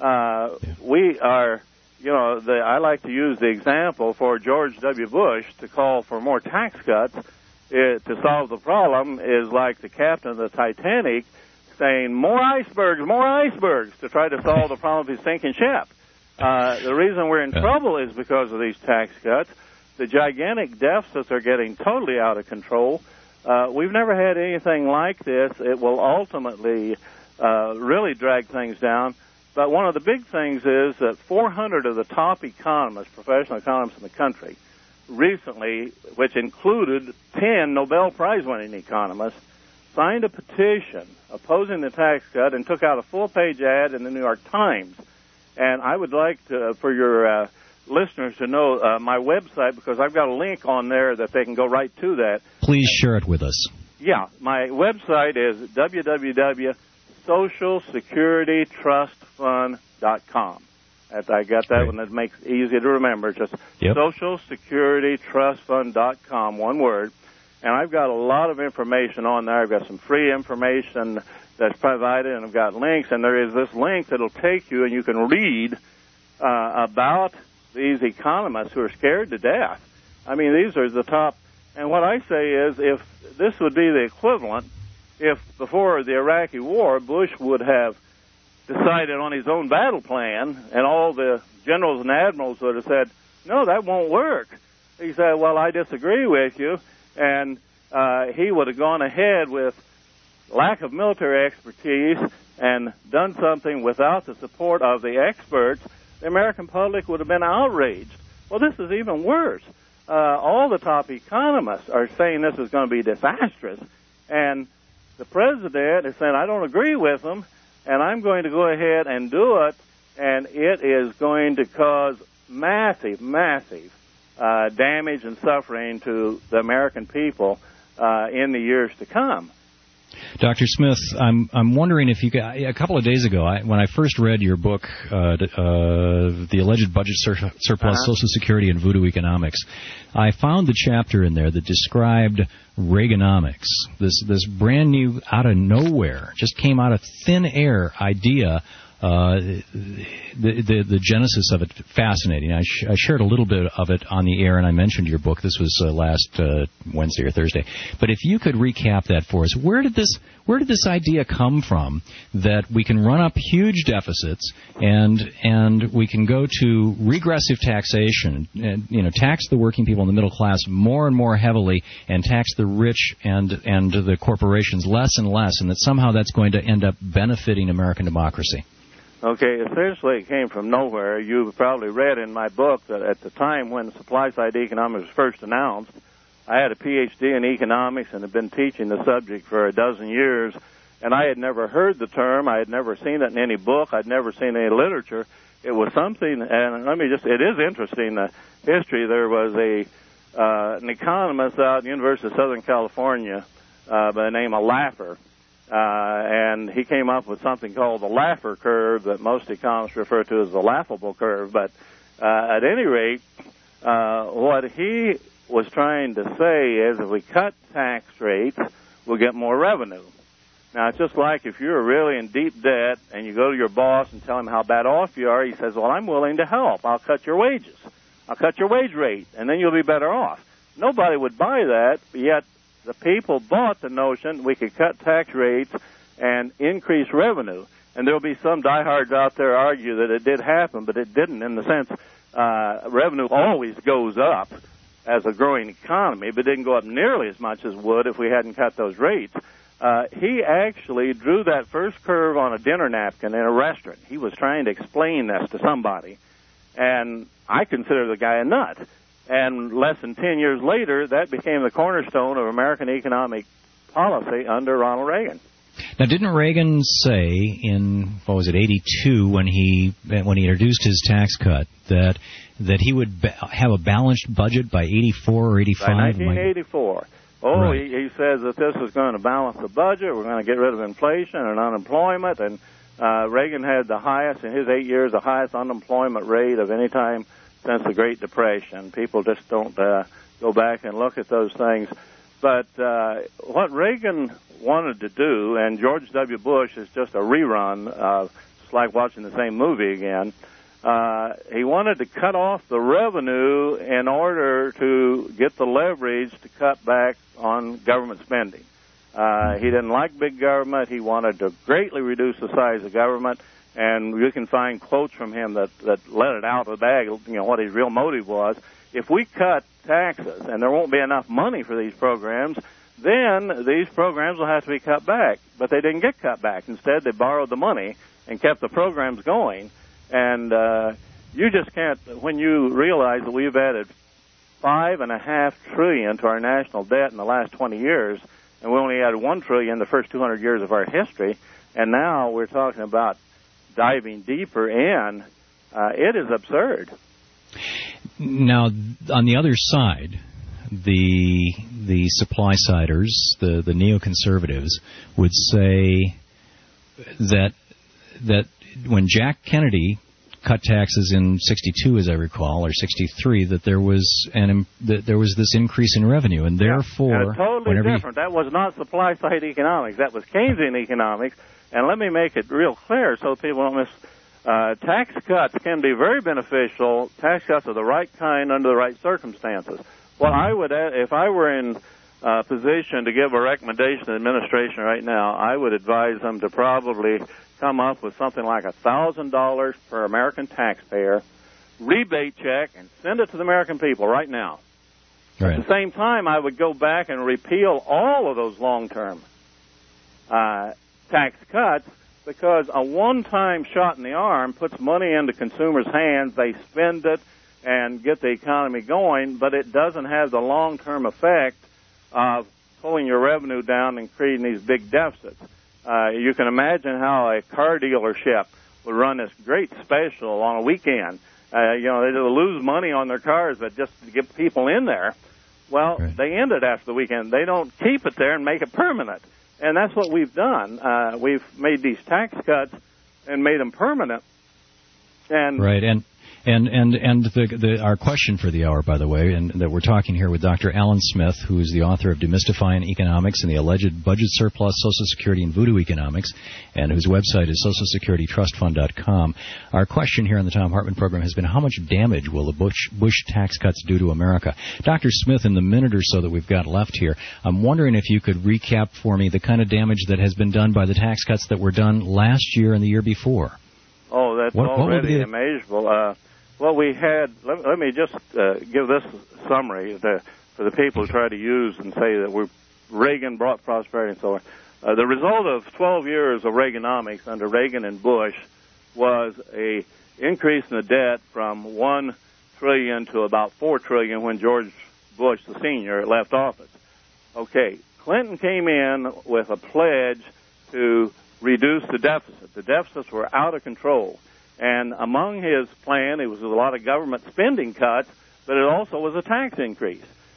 We are, I like to use the example for George W. Bush to call for more tax cuts to solve the problem is like the captain of the Titanic saying, more icebergs, to try to solve the problem of his sinking ship. The reason we're in trouble is because of these tax cuts. The gigantic deficits are getting totally out of control. We've never had anything like this. It will ultimately really drag things down. But one of the big things is that 400 of the top economists, professional economists in the country, recently, which included 10 Nobel Prize-winning economists, signed a petition opposing the tax cut and took out a full-page ad in the New York Times. And I would like for your listeners to know my website, because I've got a link on there that they can go right to that. Please share it with us. Yeah, my website is www.socialsecuritytrustfund.com. I got that one. That makes it easy to remember. Just socialsecuritytrustfund.com, one word. And I've got a lot of information on there. I've got some free information that's provided, and I've got links. And there is this link that'll take you, and you can read about these economists who are scared to death. I mean, these are the top. And what I say is, if this would be the equivalent, if before the Iraqi war, Bush would have decided on his own battle plan, and all the generals and admirals would have said, no, that won't work. He said, well, I disagree with you. And he would have gone ahead with lack of military expertise and done something without the support of the experts. The American public would have been outraged. Well, this is even worse. All the top economists are saying this is going to be disastrous. And the president is saying, I don't agree with them, and I'm going to go ahead and do it, and it is going to cause massive damage and suffering to the American people in the years to come. Dr. Smith, I'm wondering if you could, a couple of days ago, when I first read your book, The Alleged Budget Surplus, Social Security, and Voodoo Economics, I found the chapter in there that described Reaganomics, this brand new, out of nowhere, just came out of thin air idea. The genesis of it, fascinating. I shared a little bit of it on the air, and I mentioned your book. This was last Wednesday or Thursday. But if you could recap that for us, where did this idea come from that we can run up huge deficits and we can go to regressive taxation and tax the working people in the middle class more and more heavily and tax the rich and the corporations less and less, and that somehow that's going to end up benefiting American democracy? Okay, essentially it came from nowhere. You probably read in my book that at the time when supply-side economics was first announced, I had a Ph.D. in economics and had been teaching the subject for a dozen years, and I had never heard the term. I had never seen it in any book. I'd never seen any literature. It was something, and it is interesting, the history. There was an economist out at the University of Southern California by the name of Laffer. And he came up with something called the Laffer curve that most economists refer to as the laughable curve. But at any rate, what he was trying to say is if we cut tax rates, we'll get more revenue. Now, it's just like if you're really in deep debt and you go to your boss and tell him how bad off you are, he says, well, I'm willing to help. I'll cut your wages. I'll cut your wage rate, and then you'll be better off. Nobody would buy that, yet the people bought the notion we could cut tax rates and increase revenue. And there will be some diehards out there argue that it did happen, but it didn't in the sense revenue always goes up as a growing economy, but didn't go up nearly as much as would if we hadn't cut those rates. He actually drew that first curve on a dinner napkin in a restaurant. He was trying to explain this to somebody, and I consider the guy a nut. And less than 10 years later, that became the cornerstone of American economic policy under Ronald Reagan. Now, didn't Reagan say in, what was it, 82, when he introduced his tax cut, that he would have a balanced budget by 84 or 85? By 1984. Right. He says that this is going to balance the budget. We're going to get rid of inflation and unemployment. And Reagan had the highest, in his 8 years, the highest unemployment rate of any time since the Great Depression. People just don't go back and look at those things. But what Reagan wanted to do, and George W. Bush is just a rerun, it's like watching the same movie again, he wanted to cut off the revenue in order to get the leverage to cut back on government spending. He didn't like big government. He wanted to greatly reduce the size of government, and you can find quotes from him that let it out of the bag, what his real motive was. If we cut taxes and there won't be enough money for these programs, then these programs will have to be cut back. But they didn't get cut back. Instead, they borrowed the money and kept the programs going. And you just can't, when you realize that we've added $5.5 trillion to our national debt in the last 20 years, and we only added $1 trillion in the first 200 years of our history, and now we're talking about diving deeper in, it is absurd. Now, on the other side, the supply-siders, the neoconservatives, would say that when Jack Kennedy cut taxes in '62, as I recall, or '63, that there was this increase in revenue, and therefore, totally different. That was not supply-side economics. That was Keynesian economics. And let me make it real clear so people don't miss. Tax cuts can be very beneficial. Tax cuts are the right kind under the right circumstances. Well, I would, if I were in position to give a recommendation to the administration right now, I would advise them to probably come up with something like $1,000 per American taxpayer, rebate check, and send it to the American people right now. Right. At the same time, I would go back and repeal all of those long-term tax cuts, because a one-time shot in the arm puts money into consumers' hands, they spend it and get the economy going, but it doesn't have the long-term effect of pulling your revenue down and creating these big deficits. You can imagine how a car dealership would run this great special on a weekend. They lose money on their cars, but just to get people in there. Well, They end it after the weekend. They don't keep it there and make it permanent. And that's what we've done. We've made these tax cuts and made them permanent. And right, and our question for the hour, by the way, and that we're talking here with Dr. Alan Smith, who is the author of Demystifying Economics and the Alleged Budget Surplus, Social Security, and Voodoo Economics, and whose website is SocialSecurityTrustFund.com. Our question here on the Thom Hartmann program has been, how much damage will the Bush tax cuts do to America? Dr. Smith, in the minute or so that we've got left here, I'm wondering if you could recap for me the kind of damage that has been done by the tax cuts that were done last year and the year before. Oh, that's already immeasurable. Well, we had, let me just give this summary for the people who try to use and say that Reagan brought prosperity and so on. The result of 12 years of Reaganomics under Reagan and Bush was a increase in the debt from $1 trillion to about $4 trillion when George Bush, the senior, left office. Okay, Clinton came in with a pledge to reduce the deficit. The deficits were out of control. And among his plan, it was a lot of government spending cuts, but it also was a tax increase.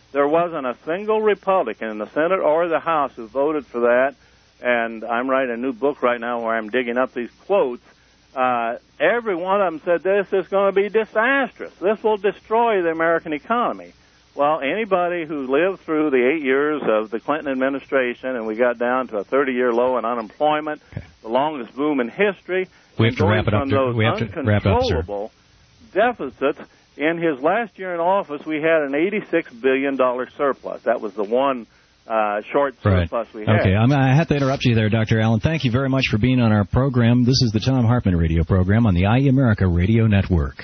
There wasn't a single Republican in the Senate or the House who voted for that, and I'm writing a new book right now where I'm digging up these quotes. Every one of them said this is going to be disastrous. This will destroy the American economy. Well, anybody who lived through the 8 years of the Clinton administration, and we got down to a 30-year low in unemployment, the longest boom in history, we have to wrap it up. We have to wrap up, sir. Deficits. In his last year in office, we had an $86 billion surplus. That was the one short surplus we had. Okay, I have to interrupt you there, Dr. Allen. Thank you very much for being on our program. This is the Thom Hartmann radio program on the IE America Radio Network.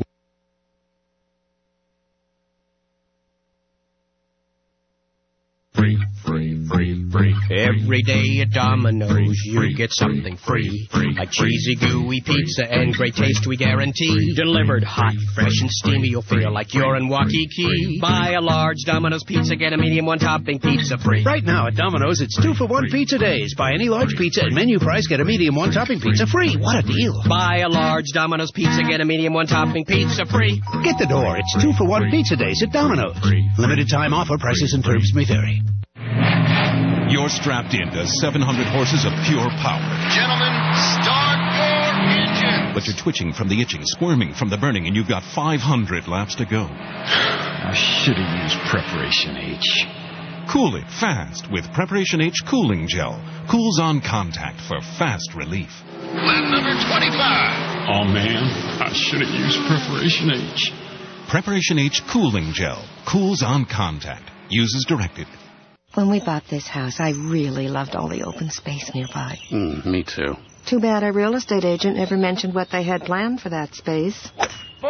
Free. Every day at Domino's you get something free. Like cheesy, gooey pizza and great taste we guarantee. Delivered hot, fresh, and steamy, you'll feel like you're in Waikiki. Buy a large Domino's pizza, get a medium one-topping pizza free. Right now at Domino's, it's 2-for-1 pizza days. Buy any large pizza at menu price, get a medium one-topping pizza free. What a deal. Buy a large Domino's pizza, get a medium one-topping pizza free. Get the door. It's 2-for-1 pizza days at Domino's. Limited time offer. Prices and terms may vary. You're strapped into 700 horses of pure power. Gentlemen, start your engine. But you're twitching from the itching, squirming from the burning, and you've got 500 laps to go. I should have used Preparation H. Cool it fast with Preparation H Cooling Gel. Cools on contact for fast relief. Lap number 25. Oh, man, I should have used Preparation H. Preparation H Cooling Gel. Cools on contact. Use as directed. When we bought this house, I really loved all the open space nearby. Me too. Too bad our real estate agent never mentioned what they had planned for that space. 4.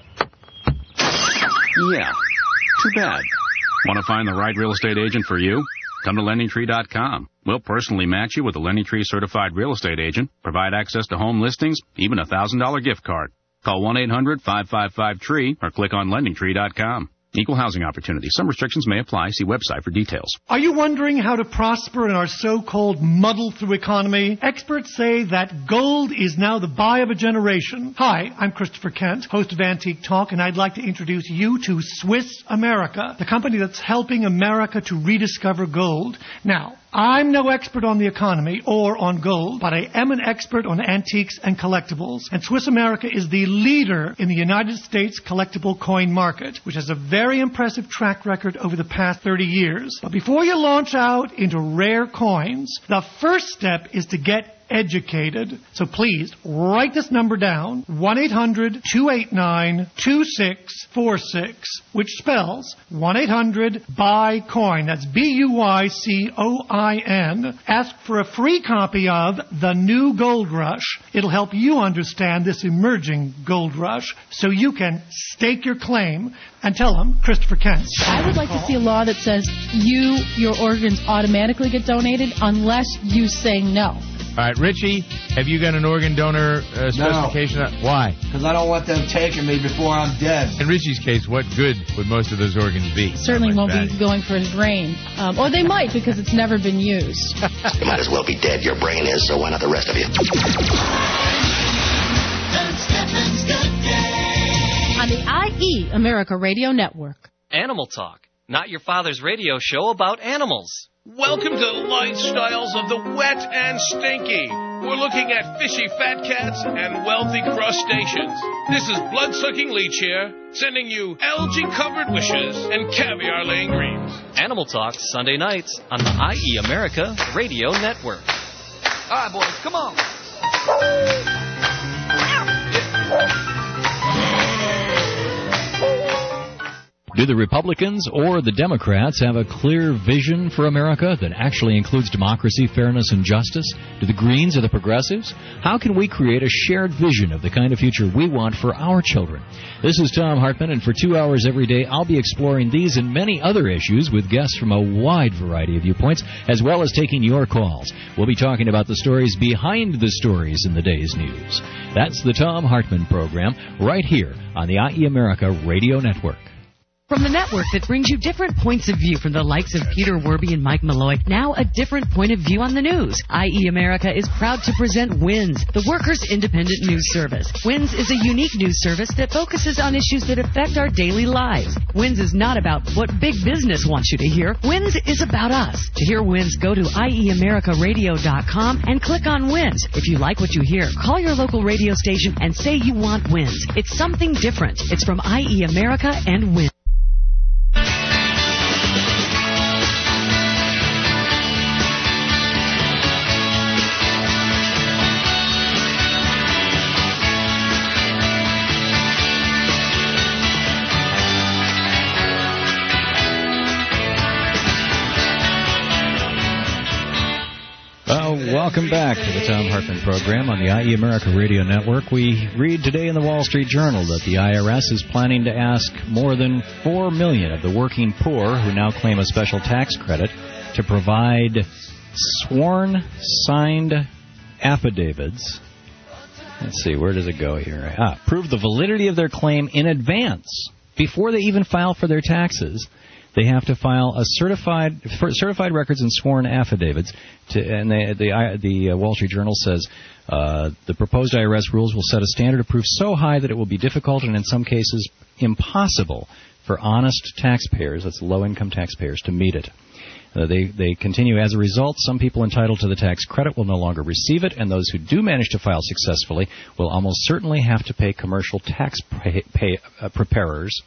Yeah, too bad. Want to find the right real estate agent for you? Come to LendingTree.com. We'll personally match you with a LendingTree certified real estate agent, provide access to home listings, even a $1,000 gift card. Call 1-800-555-TREE or click on LendingTree.com. Equal housing opportunity. Some restrictions may apply. See website for details. Are you wondering how to prosper in our so-called muddle-through economy? Experts say that gold is now the buy of a generation. Hi, I'm Christopher Kent, host of Antique Talk, and I'd like to introduce you to Swiss America, the company that's helping America to rediscover gold. Now, I'm no expert on the economy or on gold, but I am an expert on antiques and collectibles. And Swiss America is the leader in the United States collectible coin market, which has a very impressive track record over the past 30 years. But before you launch out into rare coins, the first step is to get educated. So please, write this number down, 1-800-289-2646, which spells 1-800-BUY-COIN. That's BUYCOIN. Ask for a free copy of The New Gold Rush. It'll help you understand this emerging gold rush so you can stake your claim and tell them Christopher Kent. I would like to see a law that says your organs automatically get donated unless you say no. All right, Richie, have you got an organ donor specification? No. Why? Because I don't want them taking me before I'm dead. In Richie's case, what good would most of those organs be? Certainly won't be going for his brain. Or they might because it's never been used. You might as well be dead. Your brain is, so why not the rest of you? On the IE America Radio Network. Animal Talk, not your father's radio show about animals. Welcome to Lifestyles of the Wet and Stinky. We're looking at fishy fat cats and wealthy crustaceans. This is blood-sucking leech here, sending you algae-covered wishes and caviar-laying dreams. Animal Talk, Sunday nights on the IE America Radio Network. All right, boys, come on. Do the Republicans or the Democrats have a clear vision for America that actually includes democracy, fairness, and justice? Do the Greens or the Progressives? How can we create a shared vision of the kind of future we want for our children? This is Thom Hartmann, and for 2 hours every day, I'll be exploring these and many other issues with guests from a wide variety of viewpoints, as well as taking your calls. We'll be talking about the stories behind the stories in the day's news. That's the Thom Hartmann Program, right here on the IE America Radio Network. From the network that brings you different points of view from the likes of Peter Werby and Mike Malloy, now a different point of view on the news. IE America is proud to present WINS, the Workers' Independent News Service. WINS is a unique news service that focuses on issues that affect our daily lives. WINS is not about what big business wants you to hear. WINS is about us. To hear WINS, go to IEAmericaRadio.com and click on WINS. If you like what you hear, call your local radio station and say you want WINS. It's something different. It's from IE America and WINS. Welcome back to the Tom Hartman program on the IE America Radio Network. We read today in the Wall Street Journal that the IRS is planning to ask more than 4 million of the working poor who now claim a special tax credit to provide sworn, signed affidavits. Let's see, where does it go here? Prove the validity of their claim in advance before they even file for their taxes. They have to file a certified records and sworn affidavits. The Wall Street Journal says the proposed IRS rules will set a standard of proof so high that it will be difficult and in some cases impossible for honest taxpayers, that's low-income taxpayers, to meet it. They continue, as a result, some people entitled to the tax credit will no longer receive it, and those who do manage to file successfully will almost certainly have to pay commercial tax preparers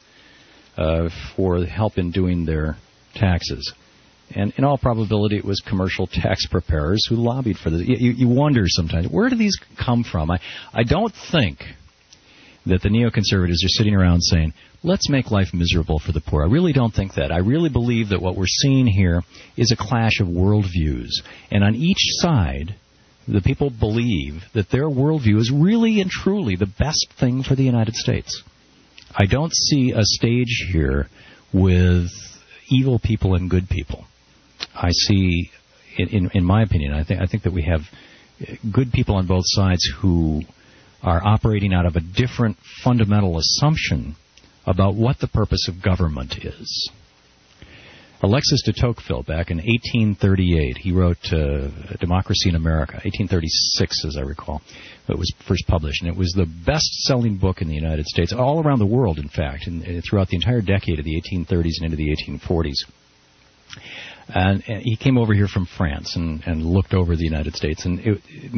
for help in doing their taxes. And in all probability, it was commercial tax preparers who lobbied for this. You wonder sometimes, where do these come from? I don't think that the neoconservatives are sitting around saying, let's make life miserable for the poor. I really don't think that. I really believe that what we're seeing here is a clash of worldviews. And on each side, the people believe that their worldview is really and truly the best thing for the United States. I don't see a stage here with evil people and good people. I see, in my opinion, I think that we have good people on both sides who are operating out of a different fundamental assumption about what the purpose of government is. Alexis de Tocqueville, back in 1838, he wrote Democracy in America, 1836, as I recall. It was first published, and it was the best-selling book in the United States, all around the world, in fact, and throughout the entire decade of the 1830s and into the 1840s. And he came over here from France and looked over the United States. And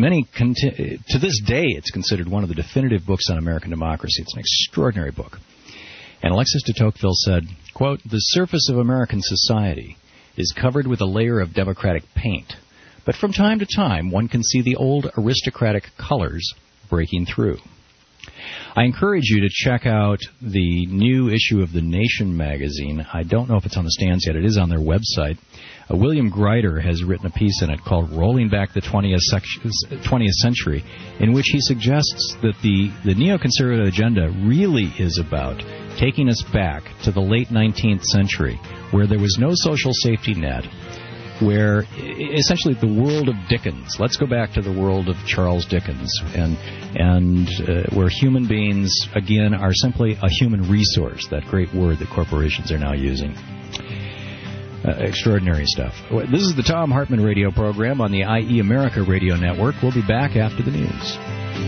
to this day, it's considered one of the definitive books on American democracy. It's an extraordinary book. And Alexis de Tocqueville said, quote, "The surface of American society is covered with a layer of democratic paint, but from time to time one can see the old aristocratic colors breaking through." I encourage you to check out the new issue of The Nation magazine. I don't know if it's on the stands yet. It is on their website. William Greider has written a piece in it called Rolling Back the 20th Century, in which he suggests that the neoconservative agenda really is about taking us back to the late 19th century, where there was no social safety net, where essentially the world of Dickens. Let's go back to the world of Charles Dickens, and where human beings, again, are simply a human resource, that great word that corporations are now using. Extraordinary stuff. This is the Tom Hartman radio program on the IE America Radio Network. We'll be back after the news.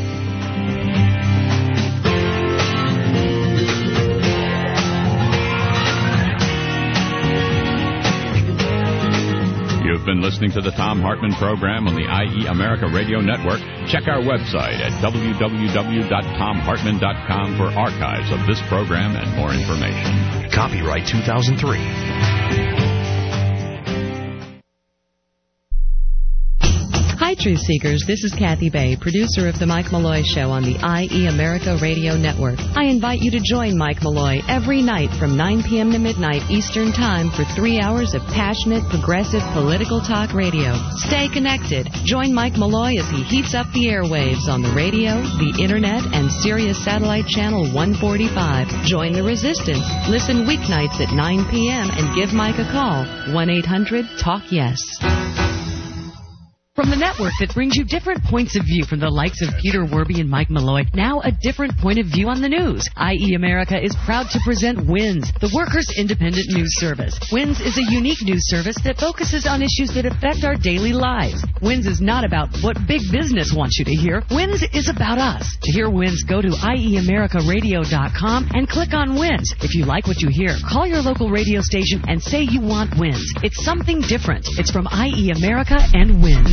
You've been listening to the Tom Hartman program on the IE America Radio Network. Check our website at www.tomhartman.com for archives of this program and more information. Copyright 2003. Hi, Truth Seekers. This is Kathy Bay, producer of The Mike Malloy Show on the IE America Radio Network. I invite you to join Mike Malloy every night from 9 p.m. to midnight Eastern Time for 3 hours of passionate, progressive, political talk radio. Stay connected. Join Mike Malloy as he heats up the airwaves on the radio, the Internet, and Sirius Satellite Channel 145. Join the resistance. Listen weeknights at 9 p.m. and give Mike a call. 1-800-TALK-YES. From the network that brings you different points of view from the likes of Peter Werby and Mike Malloy, now a different point of view on the news. IE America is proud to present WINS, the Workers' Independent News Service. WINS is a unique news service that focuses on issues that affect our daily lives. WINS is not about what big business wants you to hear. WINS is about us. To hear WINS, go to IEAmericaRadio.com and click on WINS. If you like what you hear, call your local radio station and say you want WINS. It's something different. It's from IE America and WINS.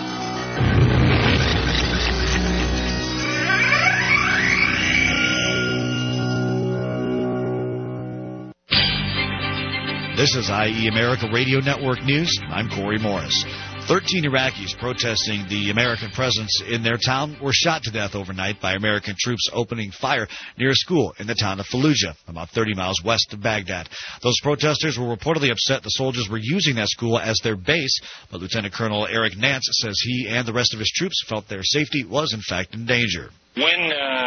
This is IE America Radio Network News. I'm Corey Morris. 13 Iraqis protesting the American presence in their town were shot to death overnight by American troops opening fire near a school in the town of Fallujah, about 30 miles west of Baghdad. Those protesters were reportedly upset the soldiers were using that school as their base, but Lieutenant Colonel Eric Nance says he and the rest of his troops felt their safety was in fact in danger. When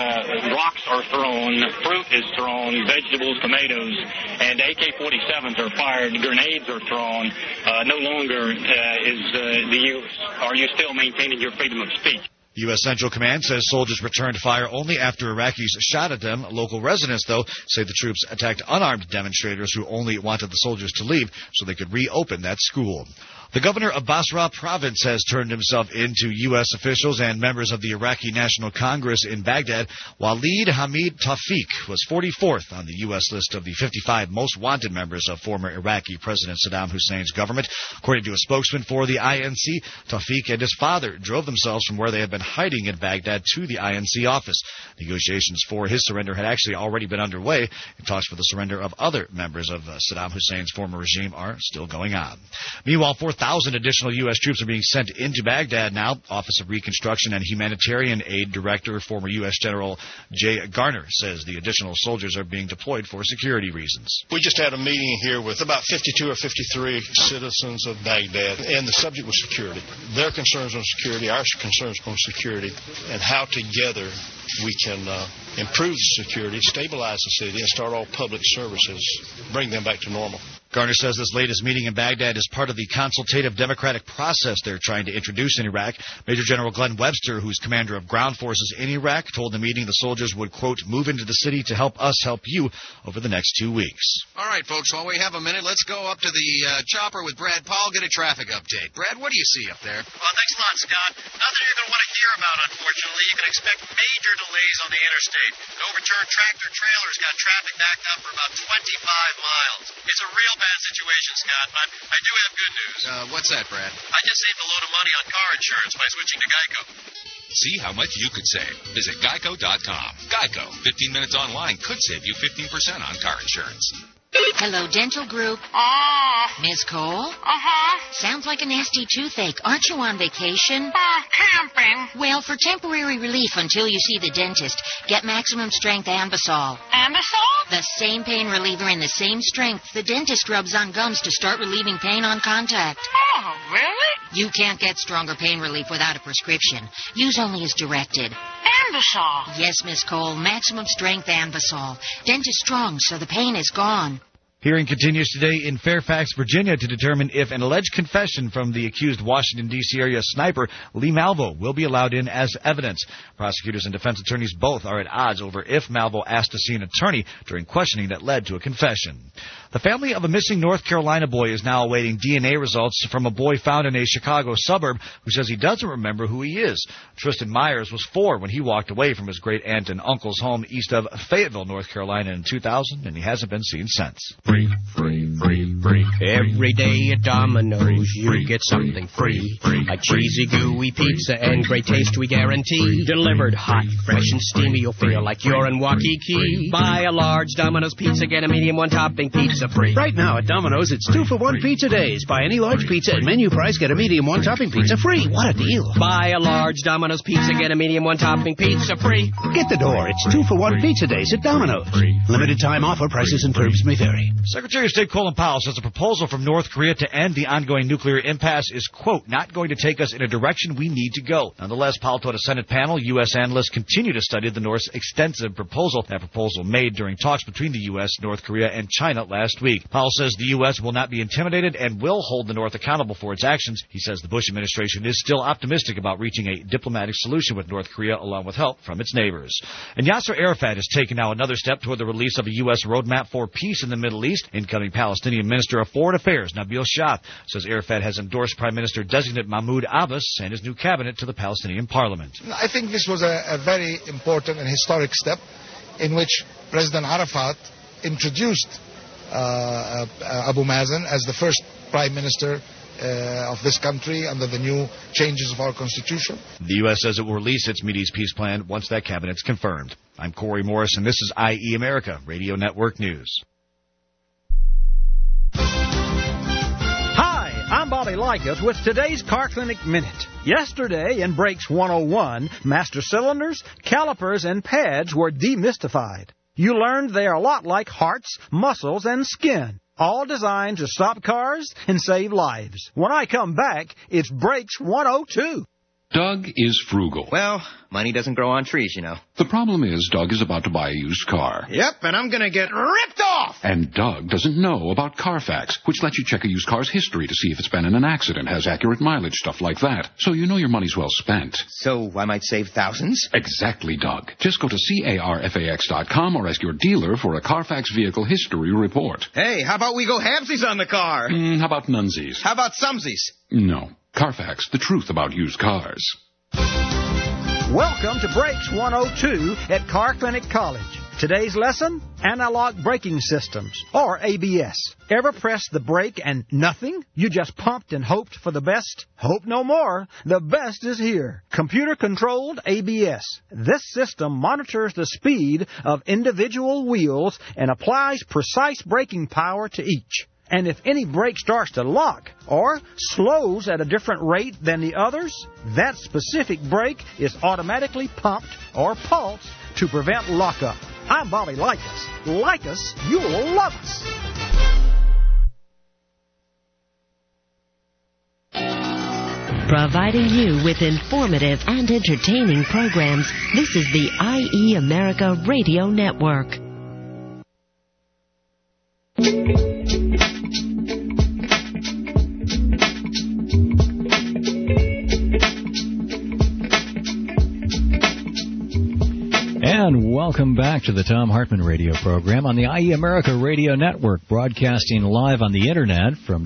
rocks are thrown, fruit is thrown, vegetables, tomatoes, and AK-47s are fired, grenades are thrown, no longer is the use. Are you still maintaining your freedom of speech? U.S. Central Command says soldiers returned fire only after Iraqis shot at them. Local residents, though, say the troops attacked unarmed demonstrators who only wanted the soldiers to leave so they could reopen that school. The governor of Basra province has turned himself into U.S. officials and members of the Iraqi National Congress in Baghdad. Walid Hamid Tawfiq was 44th on the U.S. list of the 55 most wanted members of former Iraqi President Saddam Hussein's government. According to a spokesman for the INC, Tawfiq and his father drove themselves from where they had been hiding in Baghdad to the INC office. Negotiations for his surrender had actually already been underway, and talks for the surrender of other members of Saddam Hussein's former regime are still going on. Meanwhile, 4,000 additional U.S. troops are being sent into Baghdad now. Office of Reconstruction and Humanitarian Aid Director, former U.S. General Jay Garner, says the additional soldiers are being deployed for security reasons. We just had a meeting here with about 52 or 53 citizens of Baghdad, and the subject was security. Their concerns on security, our concerns on security, and how together we can improve security, stabilize the city, and start all public services, bring them back to normal. Garner says this latest meeting in Baghdad is part of the consultative democratic process they're trying to introduce in Iraq. Major General Glenn Webster, who's commander of ground forces in Iraq, told the meeting the soldiers would, quote, move into the city to help us help you over the next 2 weeks. All right, folks, while we have a minute, let's go up to the chopper with Brad Powell, get a traffic update. Brad, what do you see up there? Well, thanks a lot, Scott. Nothing you're going to want to hear about, unfortunately. You can expect major delays on the interstate. An overturned tractor-trailer's got traffic backed up for about 25 miles. It's a real bad situation, Scott, but I do have good news. What's that, Brad? I just saved a load of money on car insurance by switching to Geico. See how much you could save. Visit Geico.com. Geico. 15 minutes online could save you 15% on car insurance. Hello, Dental Group. Miss Cole? Sounds like a nasty toothache. Aren't you on vacation? Camping. Well, for temporary relief until you see the dentist, get Maximum Strength Anbesol. Anbesol? The same pain reliever in the same strength the dentist rubs on gums to start relieving pain on contact. Oh, really? You can't get stronger pain relief without a prescription. Use only as directed. Anbesol? Yes, Miss Cole. Maximum Strength Anbesol. Dentist strong, so the pain is gone. Hearing continues today in Fairfax, Virginia, to determine if an alleged confession from the accused Washington, D.C. area sniper Lee Malvo will be allowed in as evidence. Prosecutors and defense attorneys both are at odds over if Malvo asked to see an attorney during questioning that led to a confession. The family of a missing North Carolina boy is now awaiting DNA results from a boy found in a Chicago suburb who says he doesn't remember who he is. Tristan Myers was 4 when he walked away from his great-aunt and uncle's home east of Fayetteville, North Carolina in 2000, and he hasn't been seen since. Free. Every day at Domino's, you get something free. Like cheesy, gooey pizza and great taste we guarantee. Delivered hot, fresh, and steamy, you'll feel like you're in Waikiki. Buy a large Domino's pizza, get a medium one-topping pizza free. Right now at Domino's, it's 2 for $1 pizza days. Buy any large pizza at menu price, get a medium one-topping pizza free. What a deal. Buy a large Domino's pizza, get a medium one-topping pizza free. Get the door. It's 2 for $1 pizza days at Domino's. Limited time offer. Prices and terms may vary. Secretary of State Colin Powell says a proposal from North Korea to end the ongoing nuclear impasse is, quote, not going to take us in a direction we need to go. Nonetheless, Powell told a Senate panel U.S. analysts continue to study the North's extensive proposal. That proposal made during talks between the U.S., North Korea, and China last last week. Powell says the U.S. will not be intimidated and will hold the North accountable for its actions. He says the Bush administration is still optimistic about reaching a diplomatic solution with North Korea, along with help from its neighbors. And Yasser Arafat has taken now another step toward the release of a U.S. roadmap for peace in the Middle East. Incoming Palestinian Minister of Foreign Affairs, Nabil Shaath, says Arafat has endorsed Prime Minister-designate Mahmoud Abbas and his new cabinet to the Palestinian parliament. I think this was a very important and historic step in which President Arafat introduced Abu Mazen as the first Prime Minister of this country under the new changes of our Constitution. The U.S. says it will release its Mideast peace plan once that cabinet's confirmed. I'm Corey Morris, and this is IE America Radio Network News. Hi, I'm Bobby Likas with today's Car Clinic Minute. Yesterday in Brakes 101, master cylinders, calipers, and pads were demystified. You learned they are a lot like hearts, muscles, and skin, all designed to stop cars and save lives. When I come back, it's Brakes 102. Doug is frugal. Well, money doesn't grow on trees, you know. The problem is Doug is about to buy a used car. Yep, and I'm going to get ripped off! And Doug doesn't know about Carfax, which lets you check a used car's history to see if it's been in an accident, has accurate mileage, stuff like that. So you know your money's well spent. So I might save thousands? Exactly, Doug. Just go to carfax.com or ask your dealer for a Carfax vehicle history report. Hey, how about we go halvesies on the car? How about nunsies? How about sumsies? No. Carfax, the truth about used cars. Welcome to Brakes 102 at Car Clinic College. Today's lesson, analog braking systems, or ABS. Ever pressed the brake and nothing? You just pumped and hoped for the best? Hope no more. The best is here. Computer-controlled ABS. This system monitors the speed of individual wheels and applies precise braking power to each. And if any brake starts to lock or slows at a different rate than the others, that specific brake is automatically pumped or pulsed to prevent lockup. I'm Bobby Likas. Like us, you'll love us. Providing you with informative and entertaining programs, this is the IE America Radio Network. And welcome back to the Thom Hartmann radio program on the IE America Radio Network, broadcasting live on the Internet from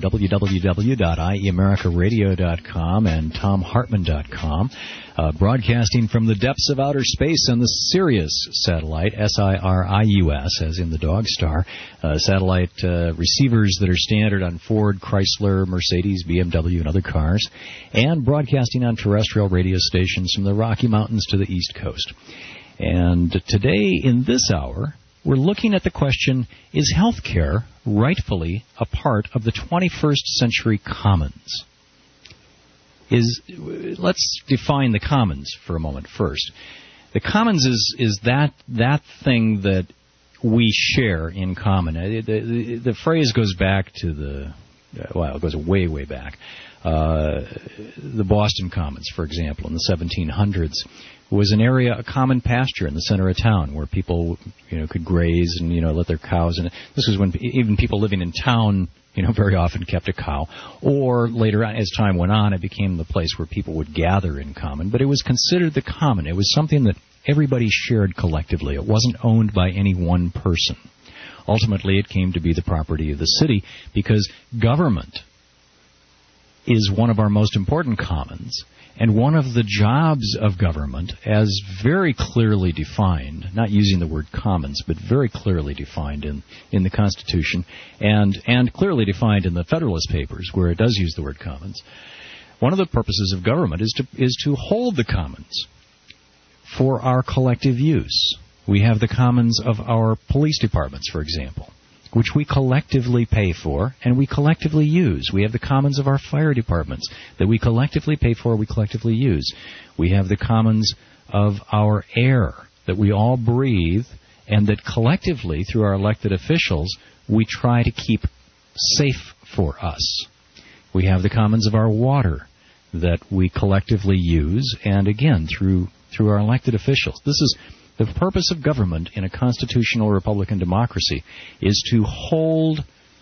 www.ieamericaradio.com and ThomHartmann.com, broadcasting from the depths of outer space on the Sirius satellite, SIRIUS, as in the dog star, satellite receivers that are standard on Ford, Chrysler, Mercedes, BMW, and other cars, and broadcasting on terrestrial radio stations from the Rocky Mountains to the East Coast. And today, in this hour, we're looking at the question, is healthcare rightfully a part of the 21st century commons? Let's define the commons for a moment first. The commons is that thing that we share in common. The phrase goes back to it goes way, way back. The Boston Commons, for example, in the 1700s, was an area, a common pasture in the center of town where people, could graze and, let their cows. And this was when even people living in town, very often kept a cow. Or later on, as time went on, it became the place where people would gather in common. But it was considered the common. It was something that everybody shared collectively. It wasn't owned by any one person. Ultimately, it came to be the property of the city because government is one of our most important commons. And one of the jobs of government, as very clearly defined, not using the word commons, but very clearly defined in the Constitution and clearly defined in the Federalist Papers, where it does use the word commons, one of the purposes of government is to hold the commons for our collective use. We have the commons of our police departments, for example, which we collectively pay for and we collectively use. We have the commons of our fire departments that we collectively pay for, we collectively use. We have the commons of our air that we all breathe and that collectively, through our elected officials, we try to keep safe for us. We have the commons of our water that we collectively use, and again, through our elected officials. This is the purpose of government in a constitutional Republican democracy, is to hold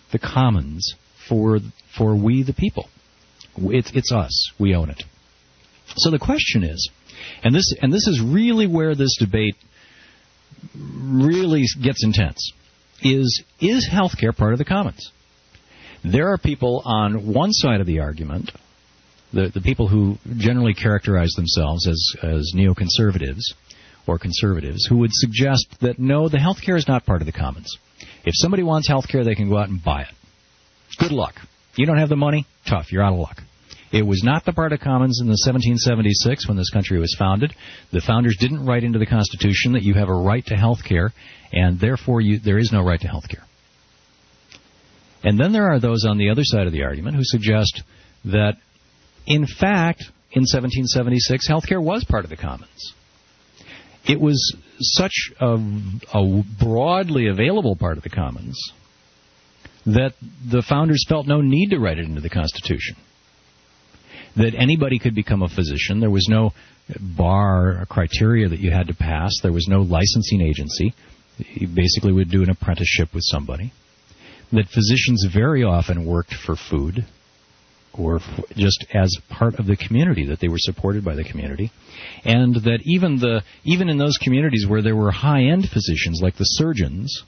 the commons for we the people. It's us. We own it. So the question is, and this is really where this debate really gets intense, is healthcare part of the commons? There are people on one side of the argument, the people who generally characterize themselves as neoconservatives or conservatives, who would suggest that no, the healthcare is not part of the commons. If somebody wants healthcare, they can go out and buy it. Good luck. You don't have the money? Tough. You're out of luck. It was not the part of commons in the 1776 when this country was founded. The founders didn't write into the Constitution that you have a right to health care, and therefore there is no right to health care. And then there are those on the other side of the argument who suggest that, in fact, in 1776, health care was part of the commons. It was such a broadly available part of the commons that the founders felt no need to write it into the Constitution. That anybody could become a physician. There was no bar or criteria that you had to pass. There was no licensing agency. You basically would do an apprenticeship with somebody. That physicians very often worked for food or just as part of the community, that they were supported by the community. And that even in those communities where there were high-end physicians, like the surgeons,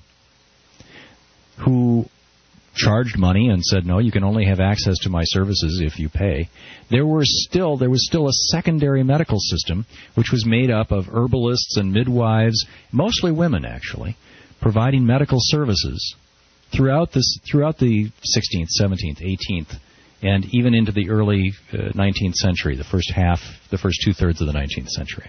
who charged money and said, no, you can only have access to my services if you pay, there was still a secondary medical system which was made up of herbalists and midwives, mostly women actually, providing medical services throughout the 16th, 17th, 18th, and even into the early 19th century, the first two-thirds of the 19th century.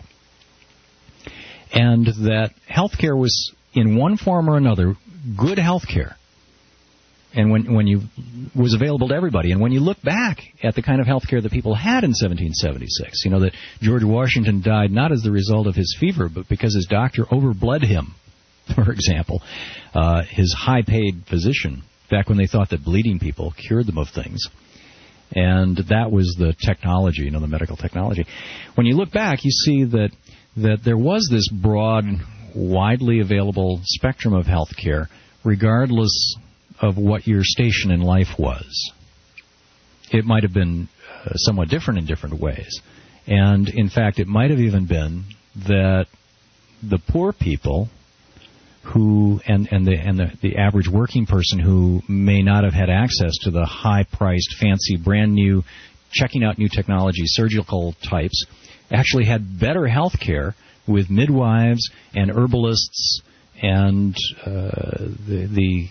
And that healthcare was, in one form or another, good healthcare. And when you was available to everybody. And when you look back at the kind of health care that people had in 1776, you know that George Washington died not as the result of his fever, but because his doctor overbled him, for example. His high-paid physician, back when they thought that bleeding people cured them of things. And that was the technology, the medical technology. When you look back, you see that there was this broad, widely available spectrum of health care, regardless of what your station in life was. It might have been somewhat different in different ways. And, in fact, it might have even been that the poor people who and the average working person who may not have had access to the high-priced, fancy, brand-new, checking out new technology surgical types actually had better health care with midwives and herbalists and the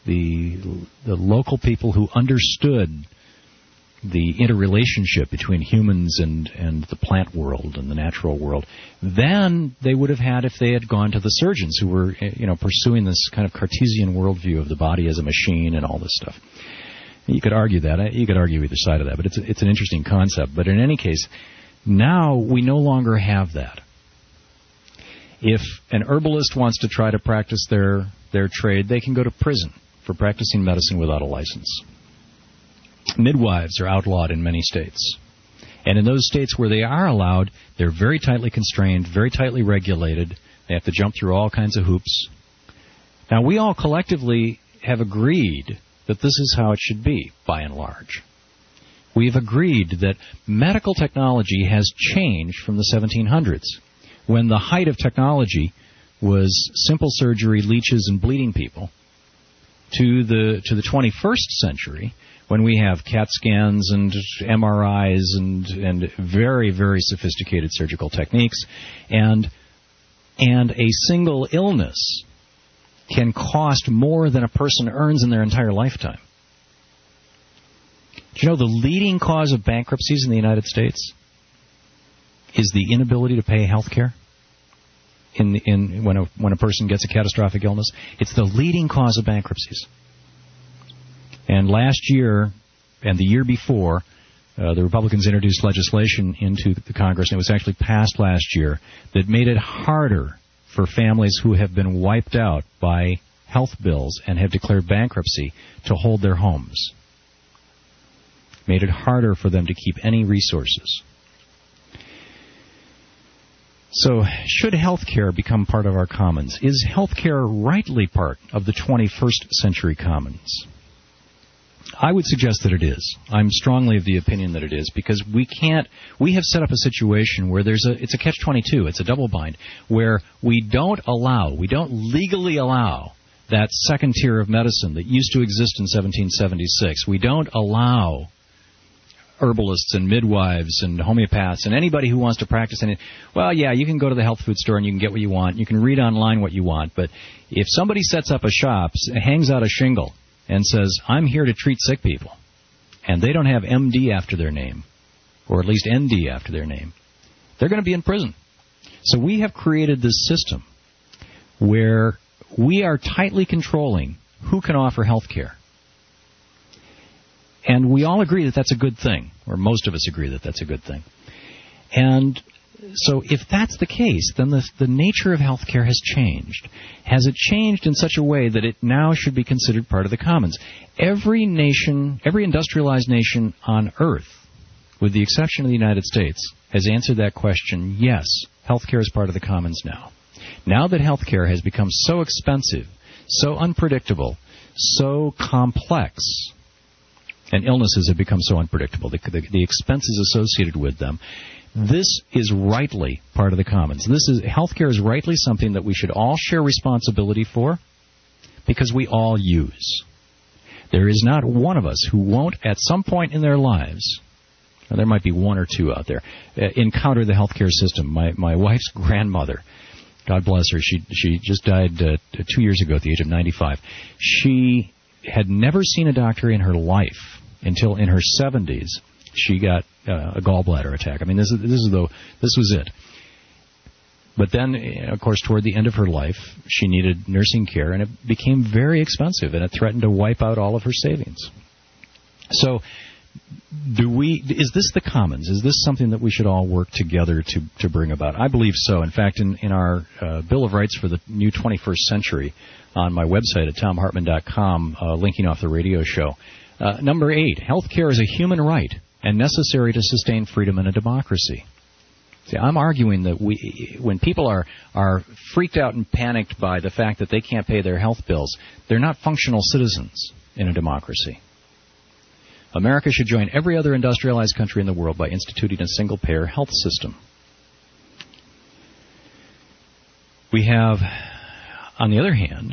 local people who understood the interrelationship between humans and the plant world and the natural world, than they would have had if they had gone to the surgeons who were, pursuing this kind of Cartesian worldview of the body as a machine and all this stuff. You could argue that. You could argue either side of that, but it's an interesting concept. But in any case, now we no longer have that. If an herbalist wants to try to practice their trade, they can go to prison for practicing medicine without a license. Midwives are outlawed in many states. And in those states where they are allowed, they're very tightly constrained, very tightly regulated. They have to jump through all kinds of hoops. Now, we all collectively have agreed that this is how it should be, by and large. We've agreed that medical technology has changed from the 1700s, when the height of technology was simple surgery, leeches, and bleeding people, to the 21st century, when we have CAT scans and MRIs and very, very sophisticated surgical techniques, and a single illness can cost more than a person earns in their entire lifetime. Do you know the leading cause of bankruptcies in the United States is the inability to pay health care? When a person gets a catastrophic illness, it's the leading cause of bankruptcies. And last year and the year before, the Republicans introduced legislation into the Congress, and it was actually passed last year, that made it harder for families who have been wiped out by health bills and have declared bankruptcy to hold their homes. Made it harder for them to keep any resources. So, should health care become part of our commons? Is health care rightly part of the 21st century commons? I would suggest that it is. I'm strongly of the opinion that it is, because we have set up a situation where it's a catch-22, it's a double bind, where we don't legally allow that second tier of medicine that used to exist in 1776. We don't allow herbalists and midwives and homeopaths and anybody who wants to practice anything. Well, yeah, you can go to the health food store and you can get what you want. You can read online what you want. But if somebody sets up a shop, hangs out a shingle, and says, I'm here to treat sick people, and they don't have MD after their name, or at least ND after their name, they're going to be in prison. So we have created this system where we are tightly controlling who can offer health care. And we all agree that that's a good thing, or most of us agree that that's a good thing. And so if that's the case, then the nature of health care has changed. Has it changed in such a way that it now should be considered part of the commons? Every nation, every industrialized nation on earth, with the exception of the United States, has answered that question, yes, health care is part of the commons now. Now that health care has become so expensive, so unpredictable, so complex, and illnesses have become so unpredictable, the expenses associated with them, this is rightly part of the commons. Healthcare is rightly something that we should all share responsibility for, because we all use. There is not one of us who won't, at some point in their lives, there might be one or two out there, encounter the healthcare system. My wife's grandmother, God bless her, she just died 2 years ago at the age of 95. She had never seen a doctor in her life until in her 70s. She got a gallbladder attack. I mean, this was it. But then, of course, toward the end of her life, she needed nursing care, and it became very expensive, and it threatened to wipe out all of her savings. So, is this the commons? Is this something that we should all work together to bring about? I believe so. In fact, in our Bill of Rights for the new 21st century on my website at tomhartman.com, linking off the radio show, number 8, health care is a human right and necessary to sustain freedom in a democracy. See, I'm arguing that when people are freaked out and panicked by the fact that they can't pay their health bills, they're not functional citizens in a democracy. America should join every other industrialized country in the world by instituting a single-payer health system. We have, on the other hand,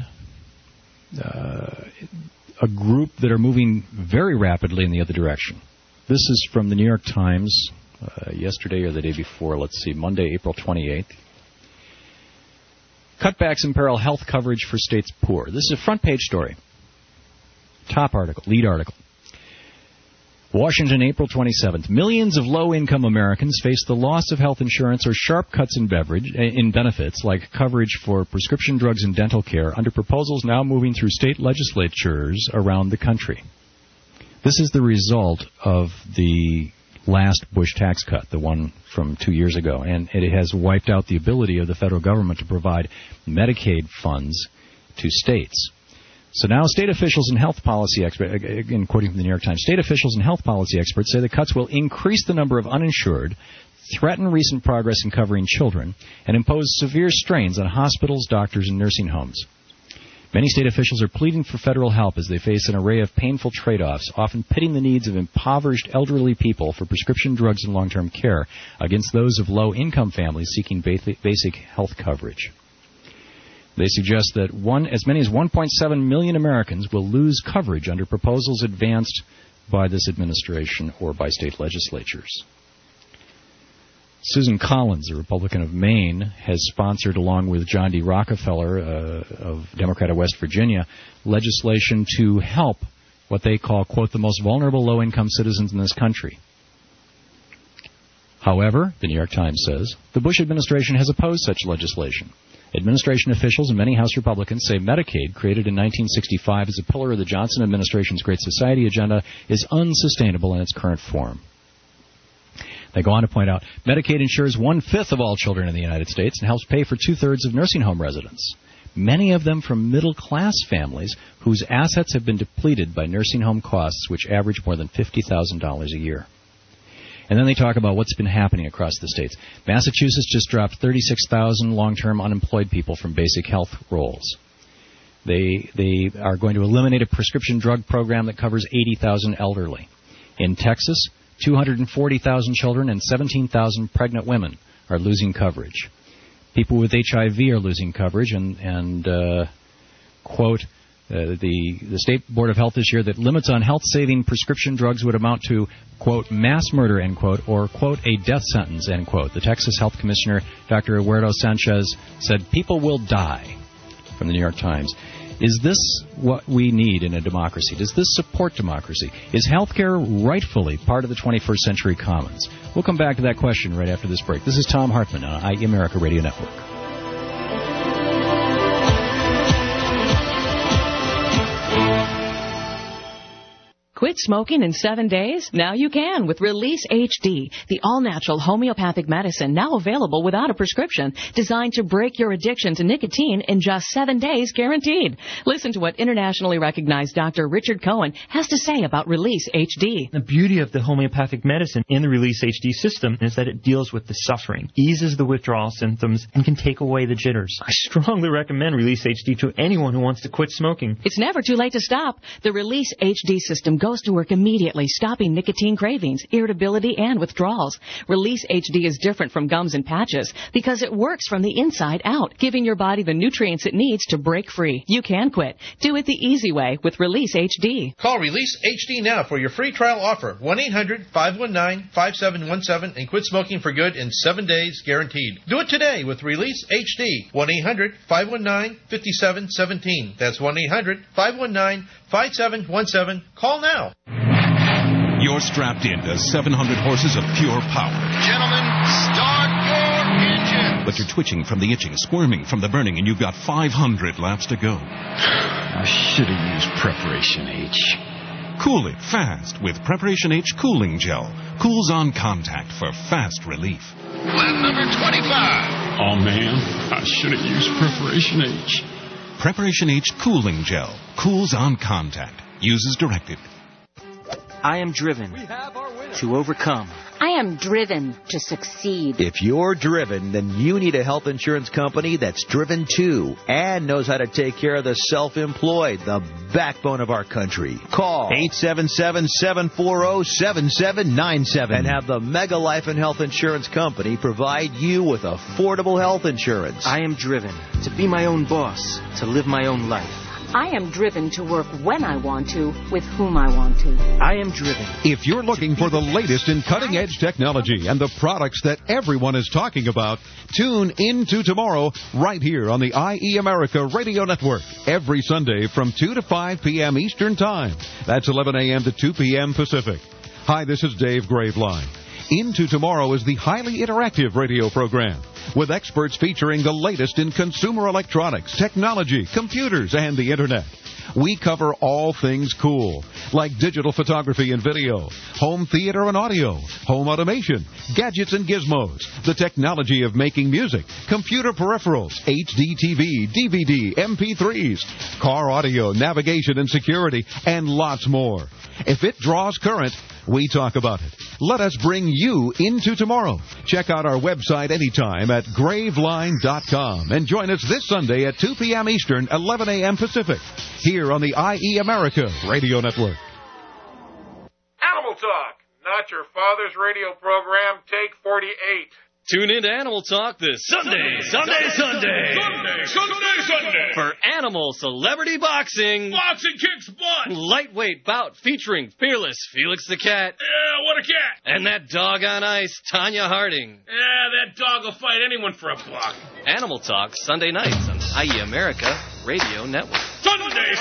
a group that are moving very rapidly in the other direction. This is from the New York Times, yesterday or the day before, Monday, April 28th. Cutbacks imperil health coverage for states poor. This is a front-page story. Top article, lead article. Washington, April 27th. Millions of low-income Americans face the loss of health insurance or sharp cuts in benefits, like coverage for prescription drugs and dental care, under proposals now moving through state legislatures around the country. This is the result of the last Bush tax cut, the one from 2 years ago, and it has wiped out the ability of the federal government to provide Medicaid funds to states. So now state officials and health policy experts, again quoting from the New York Times, state officials and health policy experts say the cuts will increase the number of uninsured, threaten recent progress in covering children, and impose severe strains on hospitals, doctors, and nursing homes. Many state officials are pleading for federal help as they face an array of painful trade-offs, often pitting the needs of impoverished elderly people for prescription drugs and long-term care against those of low-income families seeking basic health coverage. They suggest that as many as 1.7 million Americans will lose coverage under proposals advanced by this administration or by state legislatures. Susan Collins, a Republican of Maine, has sponsored, along with John D. Rockefeller, of Democrat of West Virginia, legislation to help what they call, quote, the most vulnerable low-income citizens in this country. However, the New York Times says, the Bush administration has opposed such legislation. Administration officials and many House Republicans say Medicaid, created in 1965 as a pillar of the Johnson administration's Great Society agenda, is unsustainable in its current form. They go on to point out, Medicaid insures 1/5 of all children in the United States and helps pay for 2/3 of nursing home residents, many of them from middle-class families whose assets have been depleted by nursing home costs, which average more than $50,000 a year. And then they talk about what's been happening across the states. Massachusetts just dropped 36,000 long-term unemployed people from basic health roles. They are going to eliminate a prescription drug program that covers 80,000 elderly. In Texas, 240,000 children and 17,000 pregnant women are losing coverage. People with HIV are losing coverage, and quote, the State Board of Health this year that limits on health-saving prescription drugs would amount to, quote, mass murder, end quote, or, quote, a death sentence, end quote. The Texas Health Commissioner, Dr. Eduardo Sanchez, said people will die, from the New York Times. Is this what we need in a democracy? Does this support democracy? Is healthcare rightfully part of the 21st century commons? We'll come back to that question right after this break. This is Tom Hartman on IE America Radio Network. Quit smoking in 7 days? Now you can with Release HD, the all-natural homeopathic medicine now available without a prescription, designed to break your addiction to nicotine in just 7 days, guaranteed. Listen to what internationally recognized Dr. Richard Cohen has to say about Release HD. The beauty of the homeopathic medicine in the Release HD system is that it deals with the suffering, eases the withdrawal symptoms, and can take away the jitters. I strongly recommend Release HD to anyone who wants to quit smoking. It's never too late to stop. The Release HD system goes to work immediately, stopping nicotine cravings, irritability, and withdrawals. Release HD is different from gums and patches because it works from the inside out, giving your body the nutrients it needs to break free. You can quit. Do it the easy way with Release HD. Call Release HD now for your free trial offer. 1-800-519-5717 and quit smoking for good in 7 days, guaranteed. Do it today with Release HD. 1-800-519-5717. That's 1-800-519-5717. Call now. You're strapped into 700 horses of pure power. Gentlemen, start your engine. But you're twitching from the itching, squirming from the burning, and you've got 500 laps to go. I should have used Preparation H. Cool it fast with Preparation H Cooling Gel. Cools on contact for fast relief. Lap number 25. Oh, man, I should have used Preparation H. Preparation H Cooling Gel. Cools on contact. Uses directed. I am driven to overcome. I am driven to succeed. If you're driven, then you need a health insurance company that's driven too and knows how to take care of the self-employed, the backbone of our country. Call 877-740-7797 and have the Mega Life and Health Insurance Company provide you with affordable health insurance. I am driven to be my own boss, to live my own life. I am driven to work when I want to, with whom I want to. I am driven. If you're looking for the latest in cutting-edge technology and the products that everyone is talking about, tune into tomorrow right here on the IE America Radio Network every Sunday from 2 to 5 p.m. Eastern Time. That's 11 a.m. to 2 p.m. Pacific. Hi, this is Dave Graveline. Into Tomorrow is the highly interactive radio program with experts featuring the latest in consumer electronics, technology, computers, and the Internet. We cover all things cool, like digital photography and video, home theater and audio, home automation, gadgets and gizmos, the technology of making music, computer peripherals, HD TV, DVD, MP3s, car audio, navigation and security, and lots more. If it draws current, we talk about it. Let us bring you into tomorrow. Check out our website anytime at graveline.com and join us this Sunday at 2 p.m. Eastern, 11 a.m. Pacific, here on the IE America Radio Network. Animal Talk, not your father's radio program. Take 48. Tune in to Animal Talk this Sunday for Animal Celebrity Boxing. Boxing kicks butt. Lightweight bout featuring Fearless Felix the Cat. Yeah, what a cat. And that dog on ice, Tanya Harding. Yeah, that dog will fight anyone for a buck. Animal Talk, Sunday nights on IE America Radio Network. Sunday.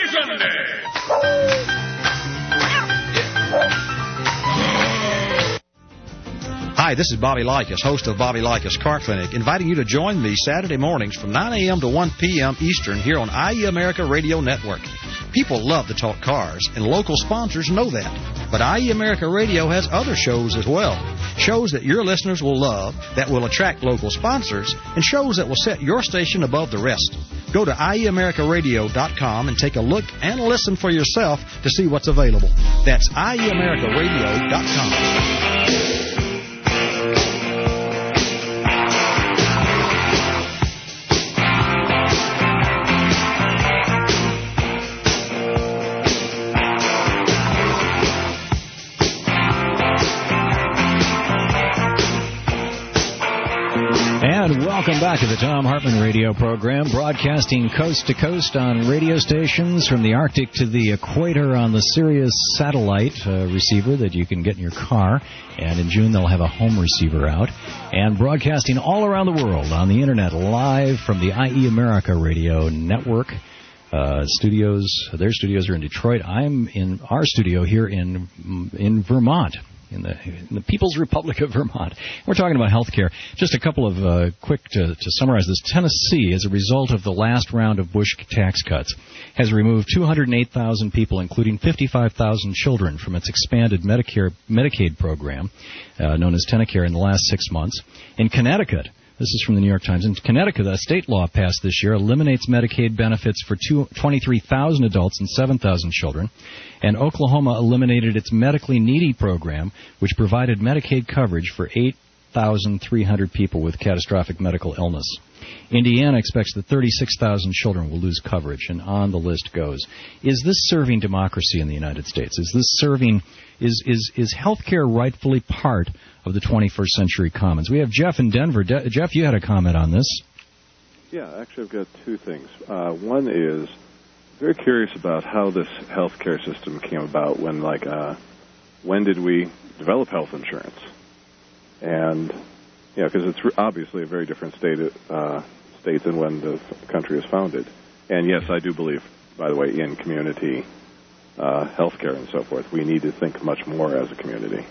Hi, this is Bobby Likas, host of Bobby Likas Car Clinic, inviting you to join me Saturday mornings from 9 a.m. to 1 p.m. Eastern here on IE America Radio Network. People love to talk cars, and local sponsors know that. But IE America Radio has other shows as well. Shows that your listeners will love, that will attract local sponsors, and shows that will set your station above the rest. Go to IEAmericaRadio.com and take a look and listen for yourself to see what's available. That's IEAmericaRadio.com. Welcome back to the Thom Hartmann radio program, broadcasting coast to coast on radio stations from the Arctic to the equator on the Sirius satellite receiver that you can get in your car. And in June, they'll have a home receiver out. And broadcasting all around the world on the Internet, live from the IE America radio network. Their studios are in Detroit. I'm in our studio here in Vermont. In the People's Republic of Vermont. We're talking about health care. Just a couple of quick to summarize this. Tennessee, as a result of the last round of Bush tax cuts, has removed 208,000 people, including 55,000 children, from its expanded Medicaid program, known as TennaCare, in the last 6 months. In Connecticut, this is from the New York Times. In Connecticut, a state law passed this year eliminates Medicaid benefits for 23,000 adults and 7,000 children. And Oklahoma eliminated its medically needy program, which provided Medicaid coverage for 8,300 people with catastrophic medical illness. Indiana expects that 36,000 children will lose coverage, and on the list goes. Is this serving democracy in the United States? Is this serving? Is health care rightfully part of the 21st century commons? We have Jeff in Denver. Jeff, you had a comment on this. Yeah, actually I've got two things. One is very curious about how this healthcare system came about. When did we develop health insurance? And because it's obviously a very different state than when the country was founded. And yes, I do believe, by the way, in community healthcare and so forth. We need to think much more as a community.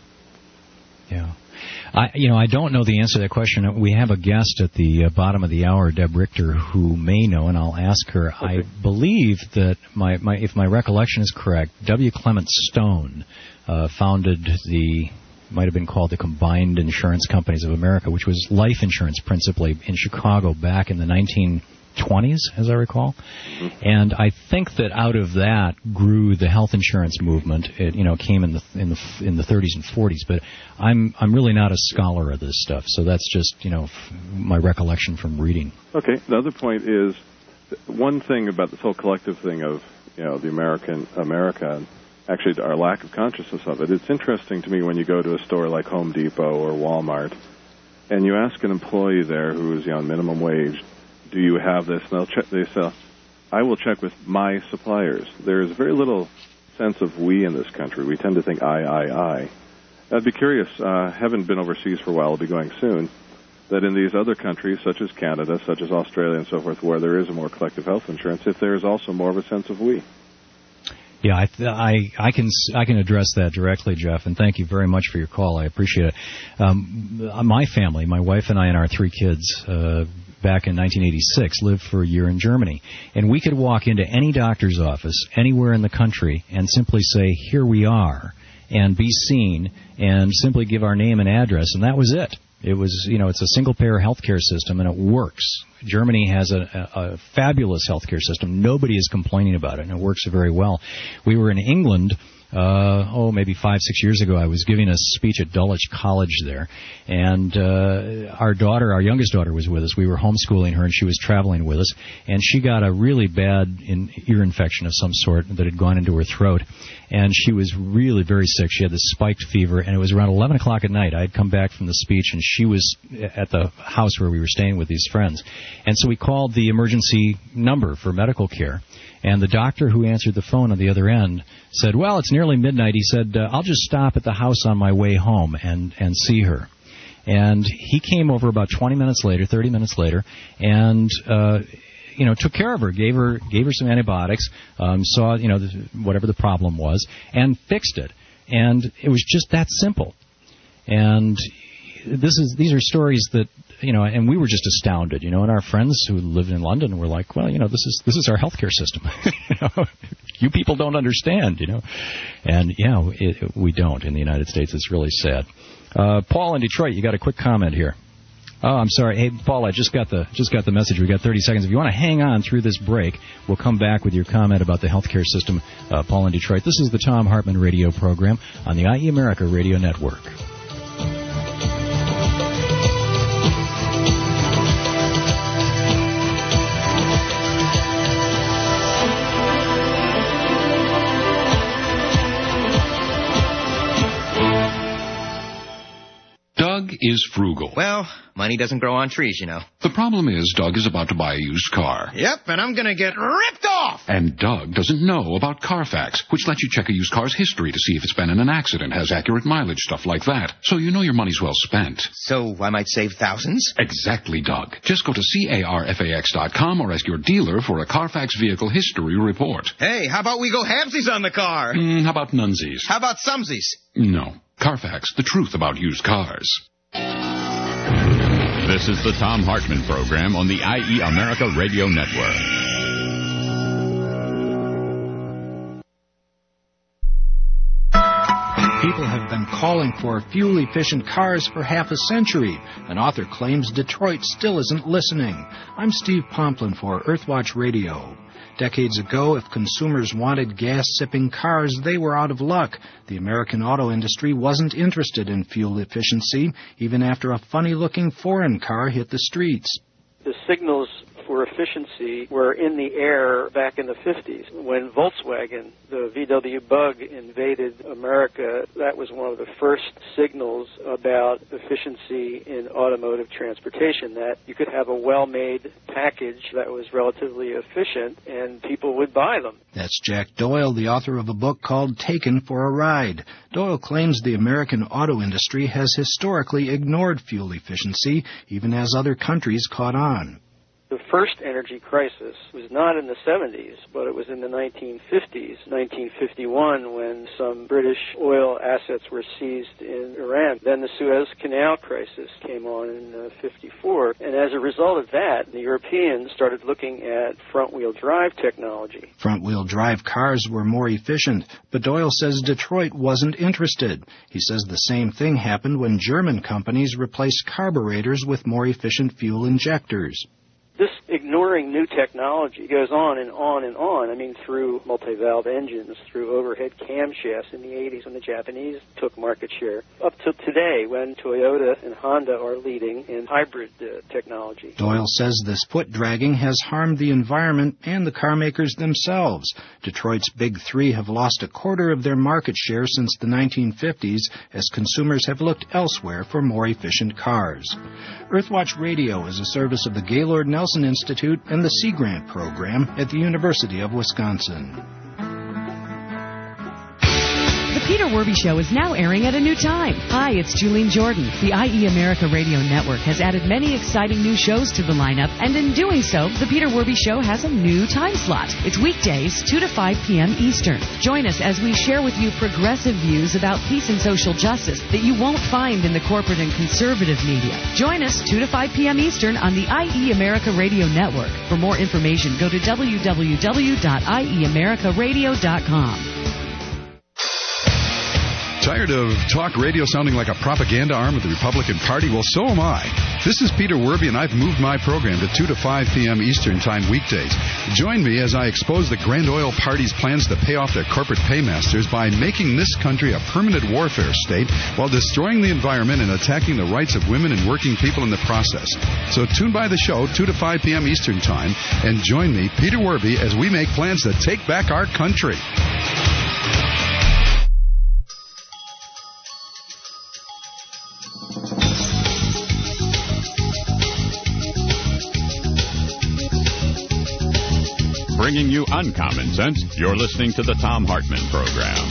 Yeah. I don't know the answer to that question. We have a guest at the bottom of the hour, Deb Richter, who may know, and I'll ask her. Okay. I believe that if my recollection is correct, W. Clement Stone founded might have been called the Combined Insurance Companies of America, which was life insurance principally in Chicago back in the 1920s, as I recall. Mm-hmm. And I think that out of that grew the health insurance movement. It came in the 30s and 40s, but I'm really not a scholar of this stuff, so that's just my recollection from reading. Okay. The other point is one thing about this whole collective thing of the America. Actually, our lack of consciousness of it. It's interesting to me when you go to a store like Home Depot or Walmart, and you ask an employee there who is on minimum wage, do you have this? And they say, I will check with my suppliers. There is very little sense of we in this country. We tend to think I. I'd be curious, haven't been overseas for a while, I'll be going soon, that in these other countries, such as Canada, such as Australia and so forth, where there is a more collective health insurance, if there is also more of a sense of we. Yeah, I can address that directly, Jeff, and thank you very much for your call. I appreciate it. My family, my wife and I and our 3 kids, back in 1986, lived for a year in Germany, and we could walk into any doctor's office anywhere in the country and simply say, "Here we are," and be seen, and simply give our name and address, and that was it. It was, it's a single-payer healthcare system, and it works. Germany has a fabulous healthcare system. Nobody is complaining about it, and it works very well. We were in England, maybe 5-6 years ago. I was giving a speech at Dulwich College there, and our youngest daughter was with us. We were homeschooling her, and she was traveling with us, and she got a really bad ear infection of some sort that had gone into her throat, and she was really very sick. She had this spiked fever, and it was around 11 o'clock at night. I had come back from the speech, and she was at the house where we were staying with these friends. And so we called the emergency number for medical care, and the doctor who answered the phone on the other end said, "Well, it's nearly midnight." He said, "I'll just stop at the house on my way home and see her." And he came over about 30 minutes later, and took care of her, gave her some antibiotics, saw whatever the problem was, and fixed it. And it was just that simple. And these are stories that and we were just astounded, and our friends who lived in London were like, "Well, this is our healthcare system. You people don't understand, And we don't in the United States. It's really sad. Paul in Detroit, you got a quick comment here. Oh, I'm sorry. Hey, Paul, I just got the message. We got 30 seconds. If you want to hang on through this break, we'll come back with your comment about the healthcare system. Paul in Detroit. This is the Thom Hartmann radio program on the IE America Radio Network. is frugal. Well, money doesn't grow on trees, you know. The problem is Doug is about to buy a used car. Yep, and I'm going to get ripped off! And Doug doesn't know about Carfax, which lets you check a used car's history to see if it's been in an accident, has accurate mileage, stuff like that. So you know your money's well spent. So I might save thousands? Exactly, Doug. Just go to carfax.com or ask your dealer for a Carfax vehicle history report. Hey, how about we go halvesies on the car? How about nunsies? How about sumsies? No. Carfax, the truth about used cars. This is the Thom Hartmann Program on the IE America Radio Network. People have been calling for fuel-efficient cars for half a century. An author claims Detroit still isn't listening. I'm Steve Pomplin for Earthwatch Radio. Decades ago, if consumers wanted gas-sipping cars, they were out of luck. The American auto industry wasn't interested in fuel efficiency, even after a funny-looking foreign car hit the streets. The signals for efficiency were in the air back in the 50s. When Volkswagen, the VW Bug, invaded America, that was one of the first signals about efficiency in automotive transportation, that you could have a well-made package that was relatively efficient and people would buy them. That's Jack Doyle, the author of a book called Taken for a Ride. Doyle claims the American auto industry has historically ignored fuel efficiency, even as other countries caught on. The first energy crisis was not in the 70s, but it was in the 1950s, 1951, when some British oil assets were seized in Iran. Then the Suez Canal crisis came on in 54, and as a result of that, the Europeans started looking at front-wheel drive technology. Front-wheel drive cars were more efficient, but Doyle says Detroit wasn't interested. He says the same thing happened when German companies replaced carburetors with more efficient fuel injectors. This ignoring new technology goes on and on and on. I mean, through multi-valve engines, through overhead camshafts in the 80s when the Japanese took market share, up to today when Toyota and Honda are leading in hybrid technology. Doyle says this foot dragging has harmed the environment and the car makers themselves. Detroit's Big Three have lost a quarter of their market share since the 1950s as consumers have looked elsewhere for more efficient cars. Earthwatch Radio is a service of the Gaylord Nelson Institute and the Sea Grant Program at the University of Wisconsin. The Peter Werby Show is now airing at a new time. Hi, it's Julene Jordan. The IE America Radio Network has added many exciting new shows to the lineup, and in doing so, the Peter Werby Show has a new time slot. It's weekdays, 2 to 5 p.m. Eastern. Join us as we share with you progressive views about peace and social justice that you won't find in the corporate and conservative media. Join us 2 to 5 p.m. Eastern on the IE America Radio Network. For more information, go to www.ieamericaradio.com. Tired of talk radio sounding like a propaganda arm of the Republican Party? Well, so am I. This is Peter Werby, and I've moved my program to 2 to 5 p.m. Eastern Time weekdays. Join me as I expose the Grand Oil Party's plans to pay off their corporate paymasters by making this country a permanent warfare state while destroying the environment and attacking the rights of women and working people in the process. So tune by the show 2 to 5 p.m. Eastern Time and join me, Peter Werby, as we make plans to take back our country. Bringing you uncommon sense, you're listening to the Thom Hartmann Program.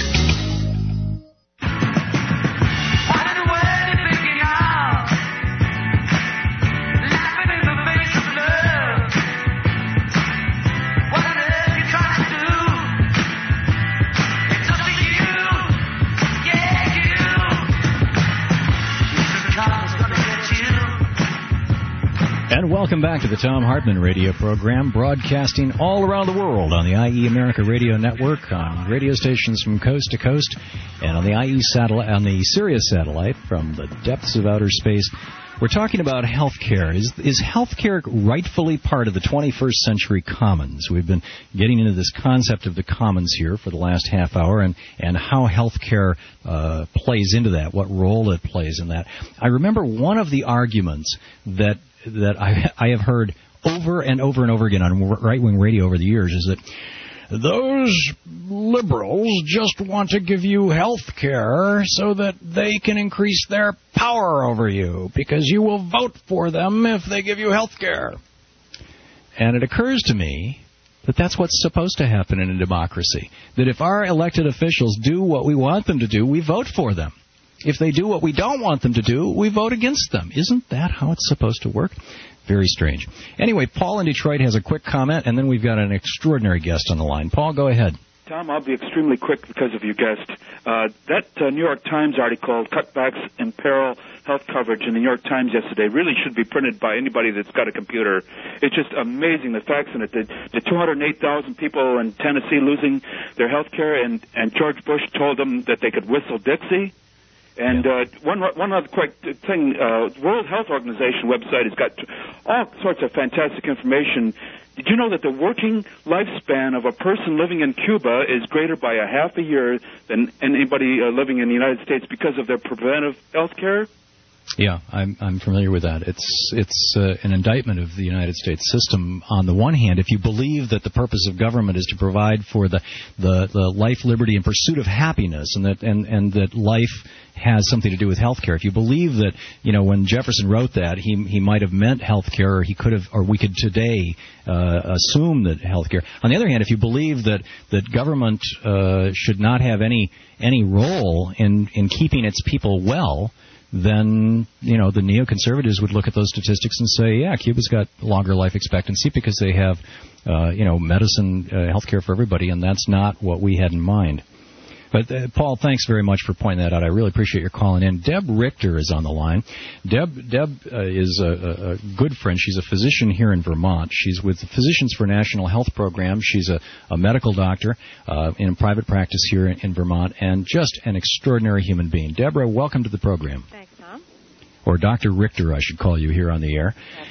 And welcome back to the Thom Hartmann Radio Program, broadcasting all around the world on the IE America Radio Network, on radio stations from coast to coast, and on the IE satellite, on the Sirius satellite from the depths of outer space. We're talking about health care. Is health care rightfully part of the 21st century commons? We've been getting into this concept of the commons here for the last half hour, and how health care plays into that, what role it plays in that. I remember one of the arguments that I have heard over and over and over again on right-wing radio over the years is that those liberals just want to give you health care so that they can increase their power over you, because you will vote for them if they give you health care. And it occurs to me that that's what's supposed to happen in a democracy, that if our elected officials do what we want them to do, we vote for them. If they do what we don't want them to do, we vote against them. Isn't that how it's supposed to work? Very strange. Anyway, Paul in Detroit has a quick comment, and then we've got an extraordinary guest on the line. Paul, go ahead. Tom, I'll be extremely quick because of your guest. That New York Times article, Cutbacks Imperil Health Coverage, in the New York Times yesterday, really should be printed by anybody that's got a computer. It's just amazing, the facts in it. The 208,000 people in Tennessee losing their health care, and George Bush told them that they could whistle Dixie. And one other quick thing, World Health Organization website has got all sorts of fantastic information. Did you know that the working lifespan of a person living in Cuba is greater by a half a year than anybody living in the United States because of their preventive health care? Yeah, I'm familiar with that. It's an indictment of the United States system. On the one hand, if you believe that the purpose of government is to provide for the life, liberty, and pursuit of happiness, and that life has something to do with health care. If you believe that, when Jefferson wrote that, he might have meant health care, or he could have, or we could today assume that health care. On the other hand, if you believe that government should not have any role in keeping its people well, then, the neoconservatives would look at those statistics and say, yeah, Cuba's got longer life expectancy because they have, medicine, health care for everybody, and that's not what we had in mind. But, Paul, thanks very much for pointing that out. I really appreciate your calling in. Deb Richter is on the line. Deb is a good friend. She's a physician here in Vermont. She's with the Physicians for National Health program. She's a medical doctor in private practice here in Vermont, and just an extraordinary human being. Deborah, welcome to the program. Thanks, Tom. Or Dr. Richter, I should call you here on the air.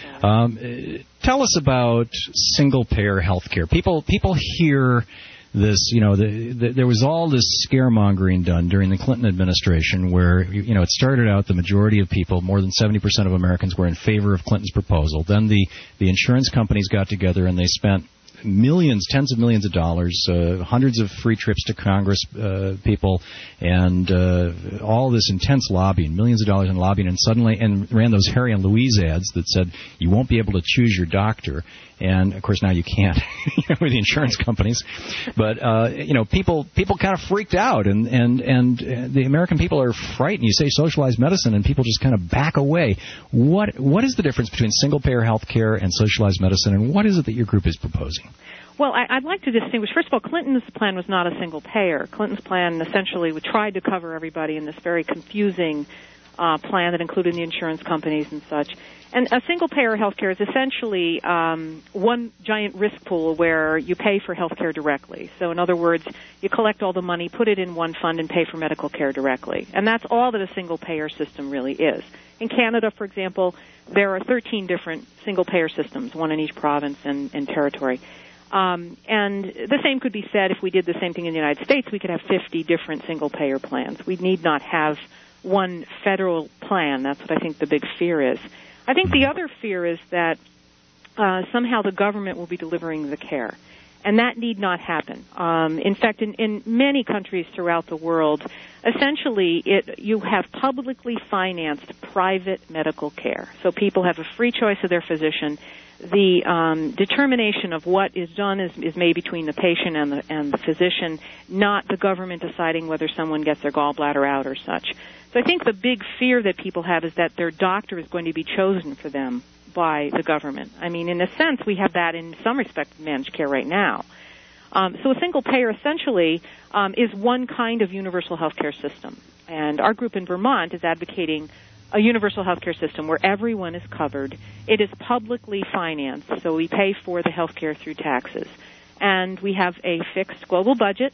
Tell us about single-payer health care. People hear this, there was all this scaremongering done during the Clinton administration where, it started out the majority of people, more than 70% of Americans, were in favor of Clinton's proposal. Then the insurance companies got together and they spent millions, tens of millions of dollars, hundreds of free trips to Congress people, and all this intense lobbying, millions of dollars in lobbying, and ran those Harry and Louise ads that said you won't be able to choose your doctor. And, of course, now you can't with the insurance companies. But, people kind of freaked out, and the American people are frightened. You say socialized medicine, and people just kind of back away. What is the difference between single-payer health care and socialized medicine, and what is it that your group is proposing? Well, I'd like to distinguish. First of all, Clinton's plan was not a single payer. Clinton's plan essentially tried to cover everybody in this very confusing plan that included the insurance companies and such. And a single-payer health care is essentially one giant risk pool where you pay for health care directly. So, in other words, you collect all the money, put it in one fund, and pay for medical care directly. And that's all that a single-payer system really is. In Canada, for example, there are 13 different single-payer systems, one in each province and territory. And the same could be said if we did the same thing in the United States. We could have 50 different single-payer plans. We need not have one federal plan. That's what I think the big fear is. I think the other fear is that somehow the government will be delivering the care, and that need not happen. In fact, in many countries throughout the world, essentially you have publicly financed private medical care. So people have a free choice of their physician. The determination of what is done is made between the patient and the physician, not the government deciding whether someone gets their gallbladder out or such. So I think the big fear that people have is that their doctor is going to be chosen for them by the government. I mean, in a sense, we have that in some respect in managed care right now. So a single payer essentially is one kind of universal health care system. And our group in Vermont is advocating a universal health care system where everyone is covered. It is publicly financed, so we pay for the health care through taxes. And we have a fixed global budget,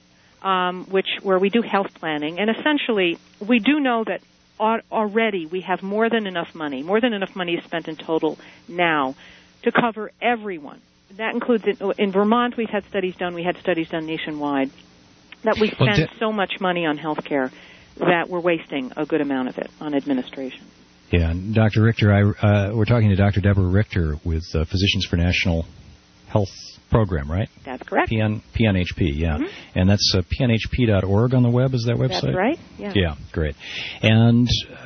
where we do health planning. And essentially, we do know that already we have more than enough money is spent in total now to cover everyone. That includes, in Vermont, we've had studies done, we had studies done nationwide, that we spend so much money on health care that we're wasting a good amount of it on administration. Yeah, Dr. Richter, we're talking to Dr. Deborah Richter with Physicians for National health program, right? That's correct. PNHP, yeah. Mm-hmm. And that's pnhp.org on the web, is that website? That's right, yeah. Yeah, great. And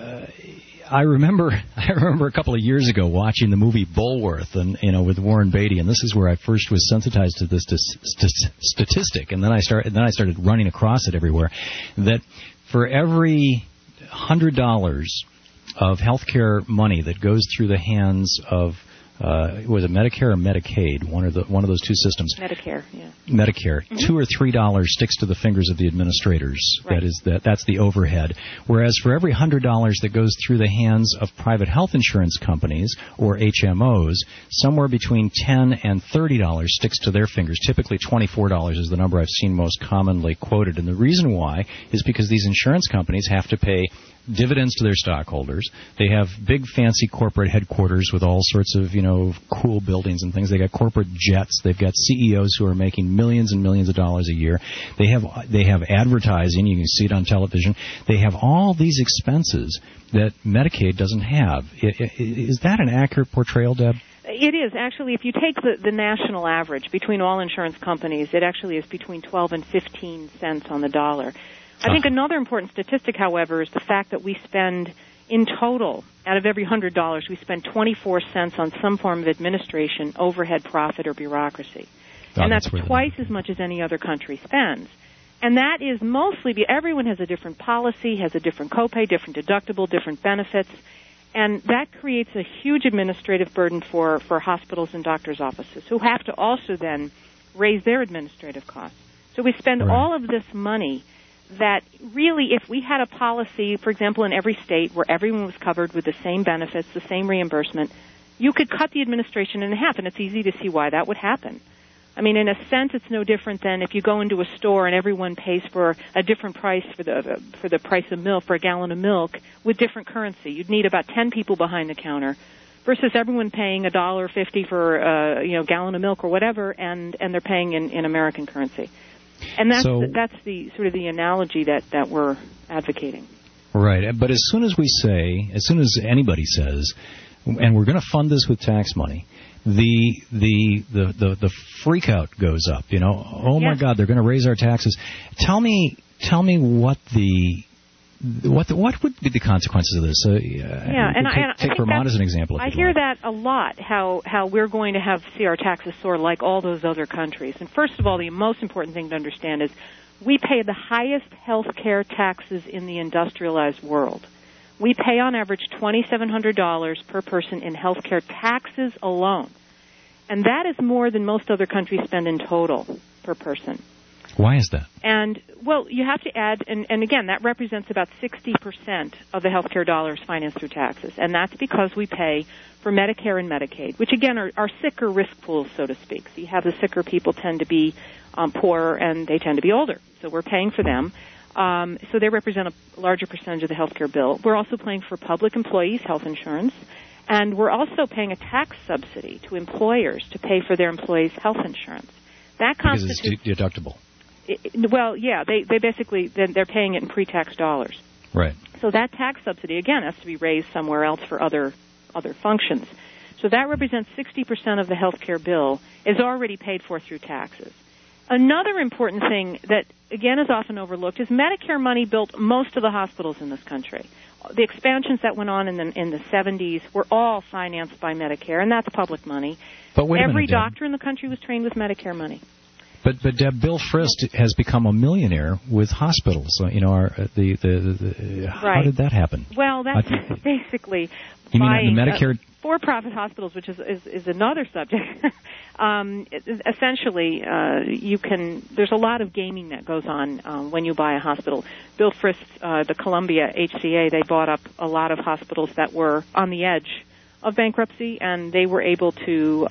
I remember a couple of years ago watching the movie Bulworth, and with Warren Beatty, and this is where I first was sensitized to this statistic, and then I started running across it everywhere, that for every $100 of healthcare money that goes through the hands of was it Medicare or Medicaid? One of those two systems. Medicare, yeah. Medicare. Mm-hmm. $2 or $3 sticks to the fingers of the administrators. Right. That's the overhead. Whereas for every $100 that goes through the hands of private health insurance companies or HMOs, somewhere between $10 and $30 sticks to their fingers. Typically $24 is the number I've seen most commonly quoted. And the reason why is because these insurance companies have to pay dividends to their stockholders. They have big fancy corporate headquarters with all sorts of, cool buildings and things. They got corporate jets. They've got CEOs who are making millions and millions of dollars a year. They have advertising. You can see it on television. They have all these expenses that Medicaid doesn't have. Is that an accurate portrayal, Deb? It is. Actually, if you take the national average between all insurance companies, it actually is between 12 and 15 cents on the dollar. I think another important statistic, however, is the fact that we spend, in total, out of every $100, we spend 24 cents on some form of administration, overhead, profit, or bureaucracy. And that's twice as much as any other country spends. And that is mostly everyone has a different policy, has a different copay, different deductible, different benefits. And that creates a huge administrative burden for hospitals and doctors' offices, who have to also then raise their administrative costs. So we spend all of this money that really, if we had a policy, for example, in every state where everyone was covered with the same benefits, the same reimbursement, you could cut the administration in half, and it's easy to see why that would happen. I mean, in a sense, it's no different than if you go into a store and everyone pays for a different price for the price of milk, for a gallon of milk, with different currency. You'd need about 10 people behind the counter versus everyone paying $1.50 for a gallon of milk or whatever, and they're paying in American currency. And that's the sort of the analogy that we're advocating. Right, but as soon as anybody says, and we're going to fund this with tax money, the freak out goes up. My God, they're going to raise our taxes. Tell me what would be the consequences of this? Take Vermont as an example. I hear that a lot, how we're going to see our taxes soar like all those other countries. And first of all, the most important thing to understand is we pay the highest health care taxes in the industrialized world. We pay on average $2,700 per person in health care taxes alone. And that is more than most other countries spend in total per person. Why is that? And, well, you have to add, and again, that represents about 60% of the health care dollars financed through taxes. And that's because we pay for Medicare and Medicaid, which, again, are sicker risk pools, so to speak. So you have the sicker people tend to be poorer, and they tend to be older. So we're paying for them. So they represent a larger percentage of the health care bill. We're also paying for public employees' health insurance. And we're also paying a tax subsidy to employers to pay for their employees' health insurance. That constitutes... Because it's deductible. Well, yeah, they basically, they're paying it in pre-tax dollars. Right. So that tax subsidy, again, has to be raised somewhere else for other functions. So that represents 60% of the health care bill is already paid for through taxes. Another important thing that, again, is often overlooked is Medicare money built most of the hospitals in this country. The expansions that went on in the 70s were all financed by Medicare, and that's public money. But wait a minute, every doctor in the country was trained with Medicare money. But Deb, Bill Frist has become a millionaire with hospitals. So, how did that happen? Well, that's basically you buying mean the Medicare for-profit hospitals, which is another subject. Essentially, there's a lot of gaming that goes on when you buy a hospital. Bill Frist, the Columbia HCA, they bought up a lot of hospitals that were on the edge of bankruptcy, and they were able to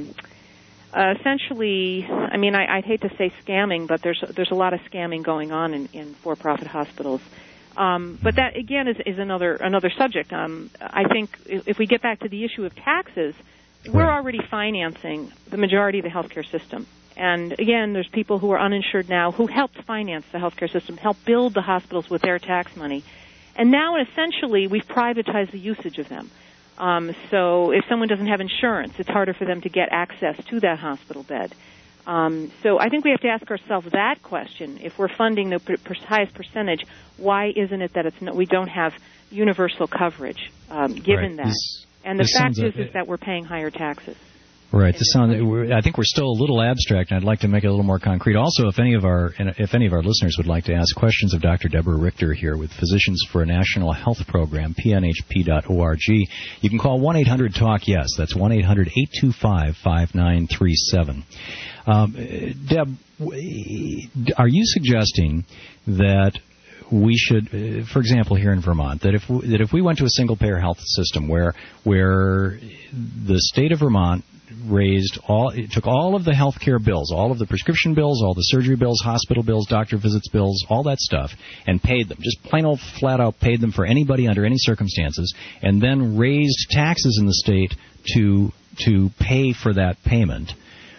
essentially, I mean, I'd hate to say scamming, but there's a lot of scamming going on in for-profit hospitals. But that, again, is another subject. I think if we get back to the issue of taxes, we're already financing the majority of the healthcare system. And, again, there's people who are uninsured now who helped finance the healthcare system, helped build the hospitals with their tax money. And now, essentially, we've privatized the usage of them. So if someone doesn't have insurance, it's harder for them to get access to that hospital bed. So I think we have to ask ourselves that question. If we're funding the highest percentage, why isn't it that we don't have universal coverage given that? And the fact is that we're paying higher taxes. Right. I think we're still a little abstract, and I'd like to make it a little more concrete. Also, if any of our listeners would like to ask questions of Dr. Deborah Richter here with Physicians for a National Health Program, pnhp.org, you can call 1-800-TALK-YES. That's 1-800-825-5937. Deb, are you suggesting that we should, for example, here in Vermont, that if we went to a single-payer health system where the state of Vermont took all of the health care bills, all of the prescription bills, all the surgery bills, hospital bills, doctor visits bills, all that stuff, and paid them, just plain old flat out paid them for anybody under any circumstances, and then raised taxes in the state to pay for that payment,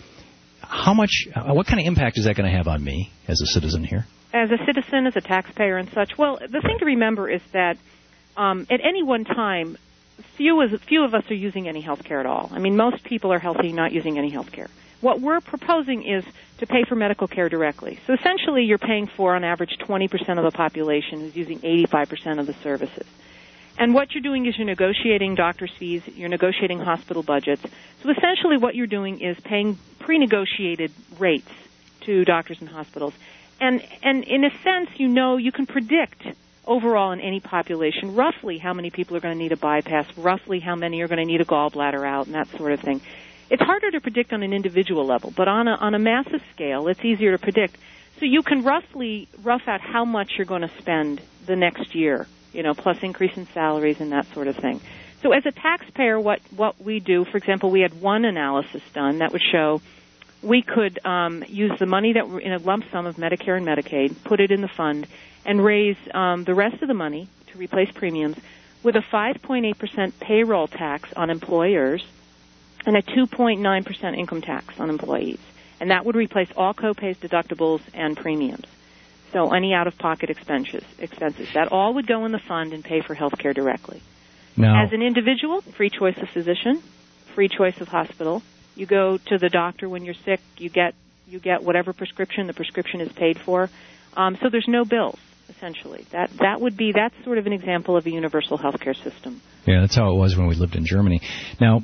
what kind of impact is that going to have on me as a citizen here? As a citizen, as a taxpayer and such? Well, the thing to remember is that at any one time, few of us are using any health care at all. I mean, most people are healthy, not using any health care. What we're proposing is to pay for medical care directly. So essentially, you're paying for, on average, 20% of the population who's using 85% of the services. And what you're doing is you're negotiating doctor's fees, you're negotiating hospital budgets. So essentially what you're doing is paying pre-negotiated rates to doctors and hospitals. And in a sense, you can predict overall in any population roughly how many people are going to need a bypass, roughly how many are going to need a gallbladder out, and that sort of thing. It's harder to predict on an individual level, but on a massive scale, it's easier to predict. So you can rough out how much you're going to spend the next year, plus increase in salaries and that sort of thing. So as a taxpayer, what we do, for example, we had one analysis done that would show we could use the money that were in a lump sum of Medicare and Medicaid, put it in the fund, and raise the rest of the money to replace premiums with a 5.8% payroll tax on employers and a 2.9% income tax on employees. And that would replace all co-pays, deductibles, and premiums. So any out-of-pocket expenses. That all would go in the fund and pay for health care directly. Now, as an individual, free choice of physician, free choice of hospital. You go to the doctor when you're sick. You get whatever prescription. The prescription is paid for. So there's no bills, essentially. That's sort of an example of a universal healthcare system. Yeah, that's how it was when we lived in Germany. Now,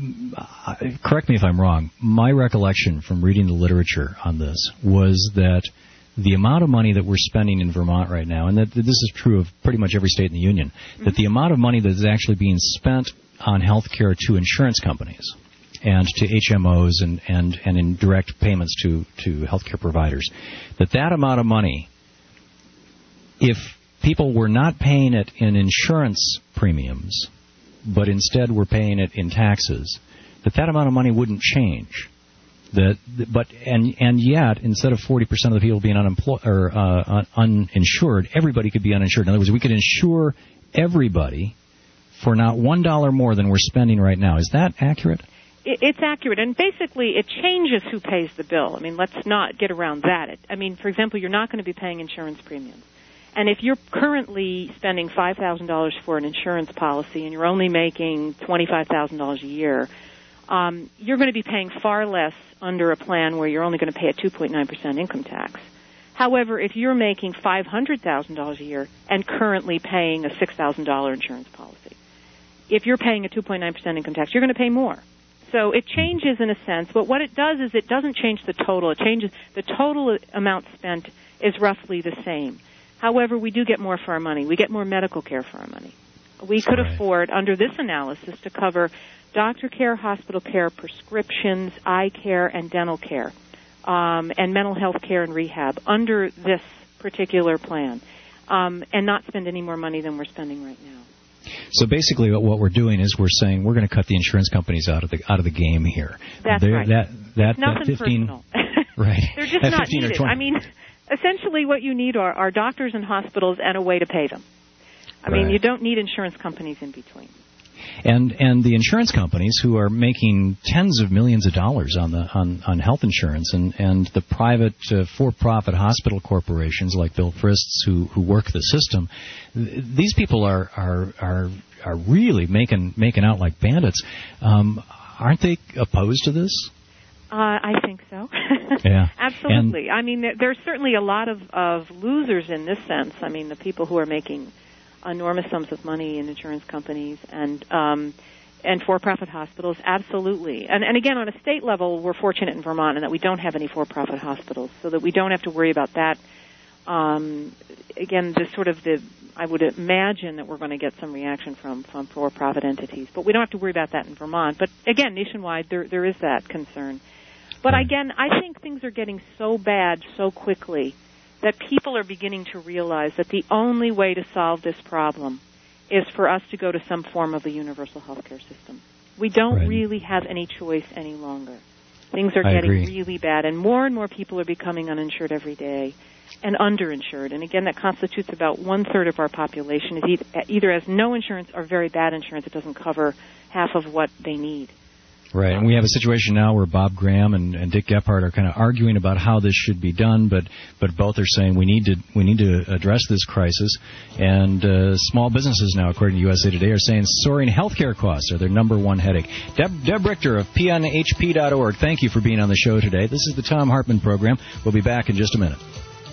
correct me if I'm wrong. My recollection from reading the literature on this was that the amount of money that we're spending in Vermont right now, and that this is true of pretty much every state in the union, that the amount of money that is actually being spent on health care to insurance companies and to HMOs and in direct payments to healthcare providers, that amount of money, if people were not paying it in insurance premiums, but instead were paying it in taxes, that amount of money wouldn't change. Yet, instead of 40% of the people being uninsured, everybody could be uninsured. In other words, we could insure everybody for not $1 more than we're spending right now. Is that accurate? It's accurate, and basically it changes who pays the bill. I mean, let's not get around that. For example, you're not going to be paying insurance premiums. And if you're currently spending $5,000 for an insurance policy and you're only making $25,000 a year, you're going to be paying far less under a plan where you're only going to pay a 2.9% income tax. However, if you're making $500,000 a year and currently paying a $6,000 insurance policy, if you're paying a 2.9% income tax, you're going to pay more. So it changes in a sense, but what it does is it doesn't change the total. It changes the total amount spent is roughly the same. However, we do get more for our money. We get more medical care for our money. We could afford, under this analysis, to cover doctor care, hospital care, prescriptions, eye care, and dental care, and mental health care and rehab under this particular plan, and not spend any more money than we're spending right now. So basically, what we're doing is we're saying we're going to cut the insurance companies out of the game here. That's right. That nothing 15, personal. Right. They're just not needed. I mean, essentially, what you need are doctors and hospitals and a way to pay them. I mean, you don't need insurance companies in between. And the insurance companies who are making tens of millions of dollars on health insurance and the private for-profit hospital corporations like Bill Frist's who work the system, these people are are really making out like bandits. Aren't they opposed to this? I think so. Yeah. Absolutely. I mean, there's certainly a lot of losers in this sense. I mean, the people who are making enormous sums of money in insurance companies and for-profit hospitals, absolutely. And again, on a state level, we're fortunate in Vermont in that we don't have any for-profit hospitals, so that we don't have to worry about that. Again, I would imagine that we're going to get some reaction from for-profit entities, but we don't have to worry about that in Vermont. But again, nationwide, there is that concern. But again, I think things are getting so bad so quickly that people are beginning to realize that the only way to solve this problem is for us to go to some form of a universal health care system. We don't really have any choice any longer. Things are getting really bad, and more people are becoming uninsured every day and underinsured. And again, that constitutes about 1/3 of our population. It either has no insurance or very bad insurance that doesn't cover half of what they need. Right, and we have a situation now where Bob Graham and Dick Gephardt are kind of arguing about how this should be done, but both are saying we need to address this crisis. And small businesses now, according to USA Today, are saying soaring healthcare costs are their number one headache. Deb Richter of pnhp.org, thank you for being on the show today. This is the Thom Hartmann Program. We'll be back in just a minute.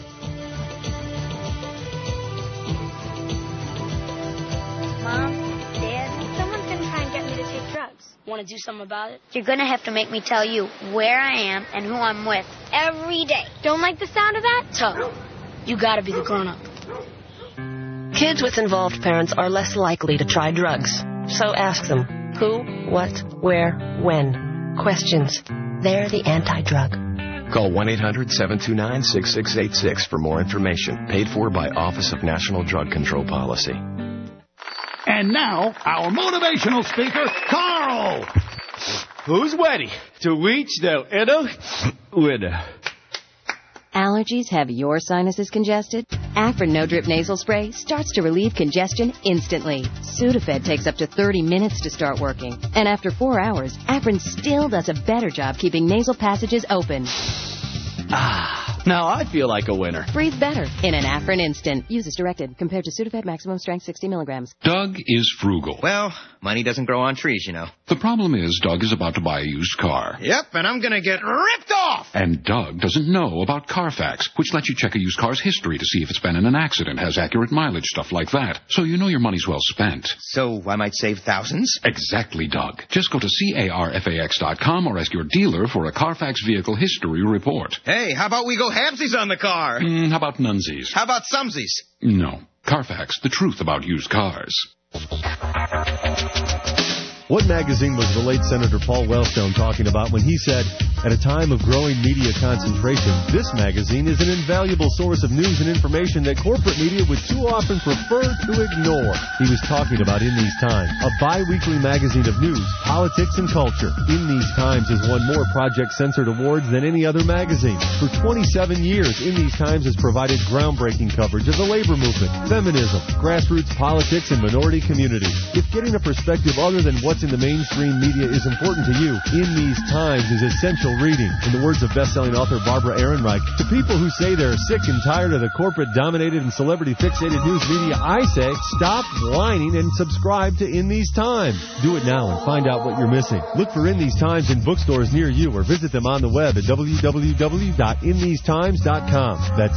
Want to do something about it? You're going to have to make me tell you where I am and who I'm with every day. Don't like the sound of that? So, you got to be the grown-up. Kids with involved parents are less likely to try drugs. So ask them who, what, where, when. Questions. They're the anti-drug. Call 1-800-729-6686 for more information. Paid for by Office of National Drug Control Policy. And now, our motivational speaker, Carl! Who's ready to reach the inner winner? Allergies have your sinuses congested? Afrin No Drip Nasal Spray starts to relieve congestion instantly. Sudafed takes up to 30 minutes to start working. And after 4 hours, Afrin still does a better job keeping nasal passages open. Now I feel like a winner. Breathe better in an Afrin instant. Use as directed. Compared to Sudafed maximum strength 60 milligrams. Doug is frugal. Well, money doesn't grow on trees, you know. The problem is Doug is about to buy a used car. Yep, and I'm going to get ripped off! And Doug doesn't know about Carfax, which lets you check a used car's history to see if it's been in an accident, has accurate mileage, stuff like that. So you know your money's well spent. So I might save thousands? Exactly, Doug. Just go to carfax.com or ask your dealer for a Carfax vehicle history report. Hey, how about we go halvesies on the car? How about nunsies? How about sumsies? No. Carfax, the truth about used cars. What magazine was the late Senator Paul Wellstone talking about when he said, at a time of growing media concentration, this magazine is an invaluable source of news and information that corporate media would too often prefer to ignore? He was talking about In These Times, a bi-weekly magazine of news, politics, and culture. In These Times has won more Project Censored awards than any other magazine. For 27 years, In These Times has provided groundbreaking coverage of the labor movement, feminism, grassroots politics, and minority communities. If getting a perspective other than what's in the mainstream media is important to you, In These Times is essential reading. In the words of best-selling author Barbara Ehrenreich, to people who say they're sick and tired of the corporate-dominated and celebrity-fixated news media, I say, stop whining and subscribe to In These Times. Do it now and find out what you're missing. Look for In These Times in bookstores near you or visit them on the web at www.inthesetimes.com. That's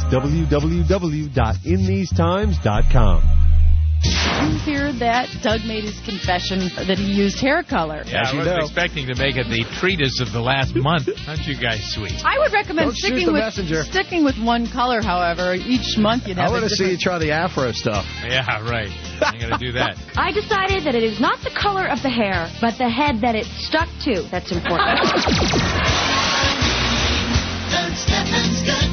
www.inthesetimes.com. You hear that? Doug made his confession that he used hair color. Yeah, I wasn't expecting to make it the treatise of the last month. Aren't you guys sweet? I would recommend sticking with one color, however. Each month you'd have I want to see you try the afro stuff. Yeah, right. I'm going to do that. I decided that it is not the color of the hair, but the head that it's stuck to that's important. Doug Steffens' Good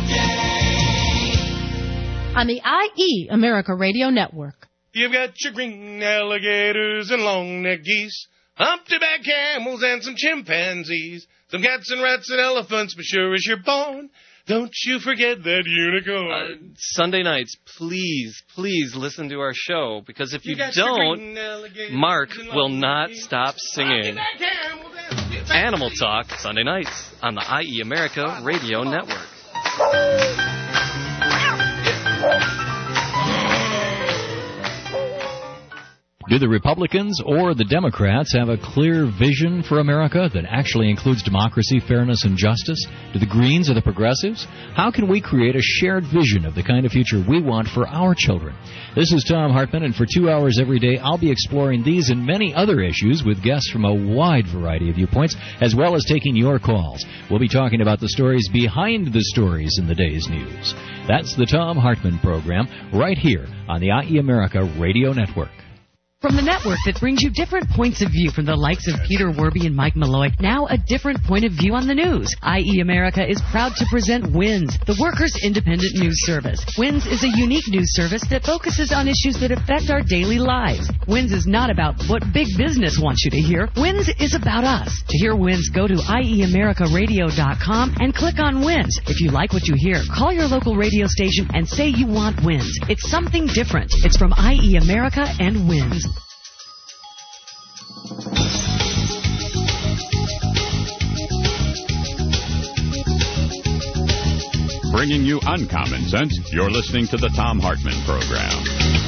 Day. On the IE America Radio Network. You've got your green alligators and long-necked geese, humpty-back camels and some chimpanzees, some cats and rats and elephants, but sure as you're born, don't you forget that unicorn. Sunday nights, please listen to our show, because if you don't, Mark will not stop singing. Animal Talk, Sunday nights on the IE America Radio Network. Do the Republicans or the Democrats have a clear vision for America that actually includes democracy, fairness, and justice? Do the Greens or the Progressives? How can we create a shared vision of the kind of future we want for our children? This is Tom Hartman, and for 2 hours every day, I'll be exploring these and many other issues with guests from a wide variety of viewpoints, as well as taking your calls. We'll be talking about the stories behind the stories in the day's news. That's the Tom Hartman Program, right here on the IE America Radio Network. From the network that brings you different points of view from the likes of Peter Werby and Mike Malloy, now a different point of view on the news. IE America is proud to present WINS, the Workers' Independent News Service. WINS is a unique news service that focuses on issues that affect our daily lives. WINS is not about what big business wants you to hear. WINS is about us. To hear WINS, go to IEAmericaRadio.com and click on WINS. If you like what you hear, call your local radio station and say you want WINS. It's something different. It's from IE America and WINS. Bringing you uncommon sense, you're listening to the Tom Hartman Program.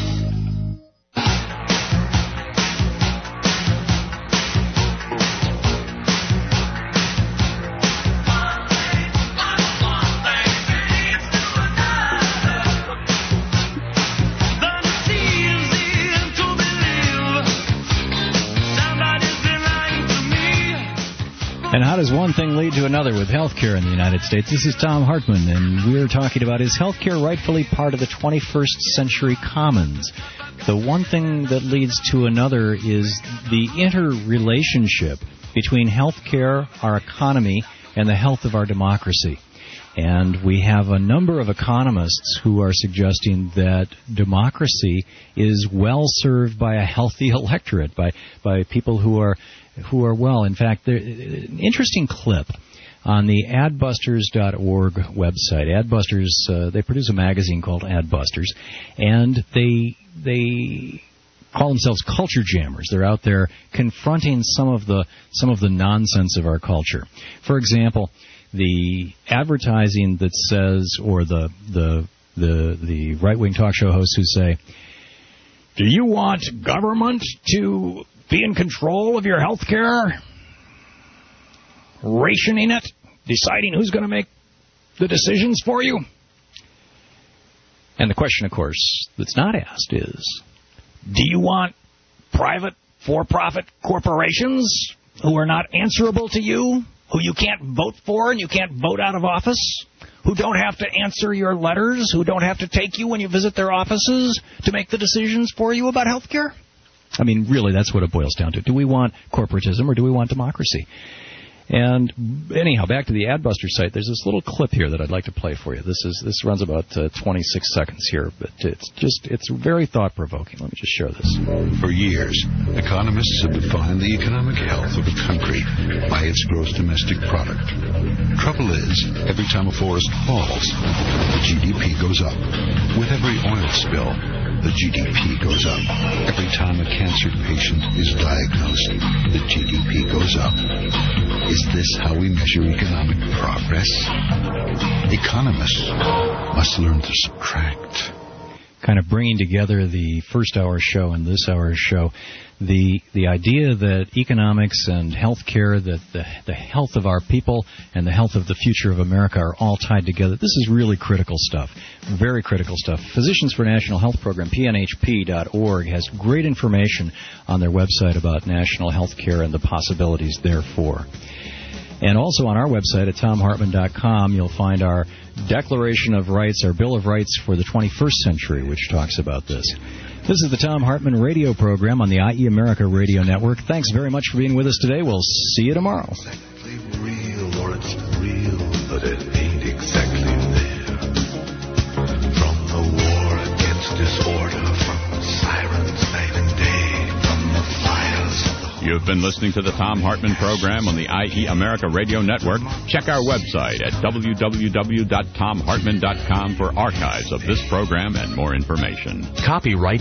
And how does one thing lead to another with health care in the United States? This is Tom Hartman, and we're talking about, is health care rightfully part of the 21st century commons? The one thing that leads to another is the interrelationship between health care, our economy, and the health of our democracy. And we have a number of economists who are suggesting that democracy is well served by a healthy electorate, by people who are well. In fact, an interesting clip on the adbusters.org website. Adbusters, they produce a magazine called Adbusters, and they call themselves culture jammers. They're out there confronting some of the nonsense of our culture. For example, the advertising that says, or the right-wing talk show hosts who say, "Do you want government to be in control of your health care, rationing it, deciding who's going to make the decisions for you?" And the question, of course, that's not asked is, do you want private, for-profit corporations who are not answerable to you, who you can't vote for and you can't vote out of office, who don't have to answer your letters, who don't have to take you when you visit their offices to make the decisions for you about health care? I mean, really, that's what it boils down to. Do we want corporatism or do we want democracy? And anyhow, back to the Adbuster site, there's this little clip here that I'd like to play for you. This runs about 26 seconds here, but it's very thought-provoking. Let me just show this. For years, economists have defined the economic health of a country by its gross domestic product. Trouble is, every time a forest falls, the GDP goes up. With every oil spill, the GDP goes up. Every time a cancer patient is diagnosed, the GDP goes up. Is this how we measure economic progress? Economists must learn to subtract. Kind of bringing together the first hour show and this hour's show, the idea that economics and health care, that the health of our people and the health of the future of America are all tied together. This is really critical stuff, very critical stuff. Physicians for National Health Program, PNHP.org, has great information on their website about national health care and the possibilities therefore. And also on our website at TomHartman.com, you'll find our Declaration of Rights, our Bill of Rights for the 21st century, which talks about this. This is the Tom Hartman radio program on the IE America Radio Network. Thanks very much for being with us today. We'll see you tomorrow. Exactly real, or it's real, but it ain't exactly there. From the war against disorder, from sirens night and day, from the fires of the... You've been listening to the Tom Hartman Program on the IE America Radio Network. Check our website at www.tomhartman.com for archives of this program and more information. Copyright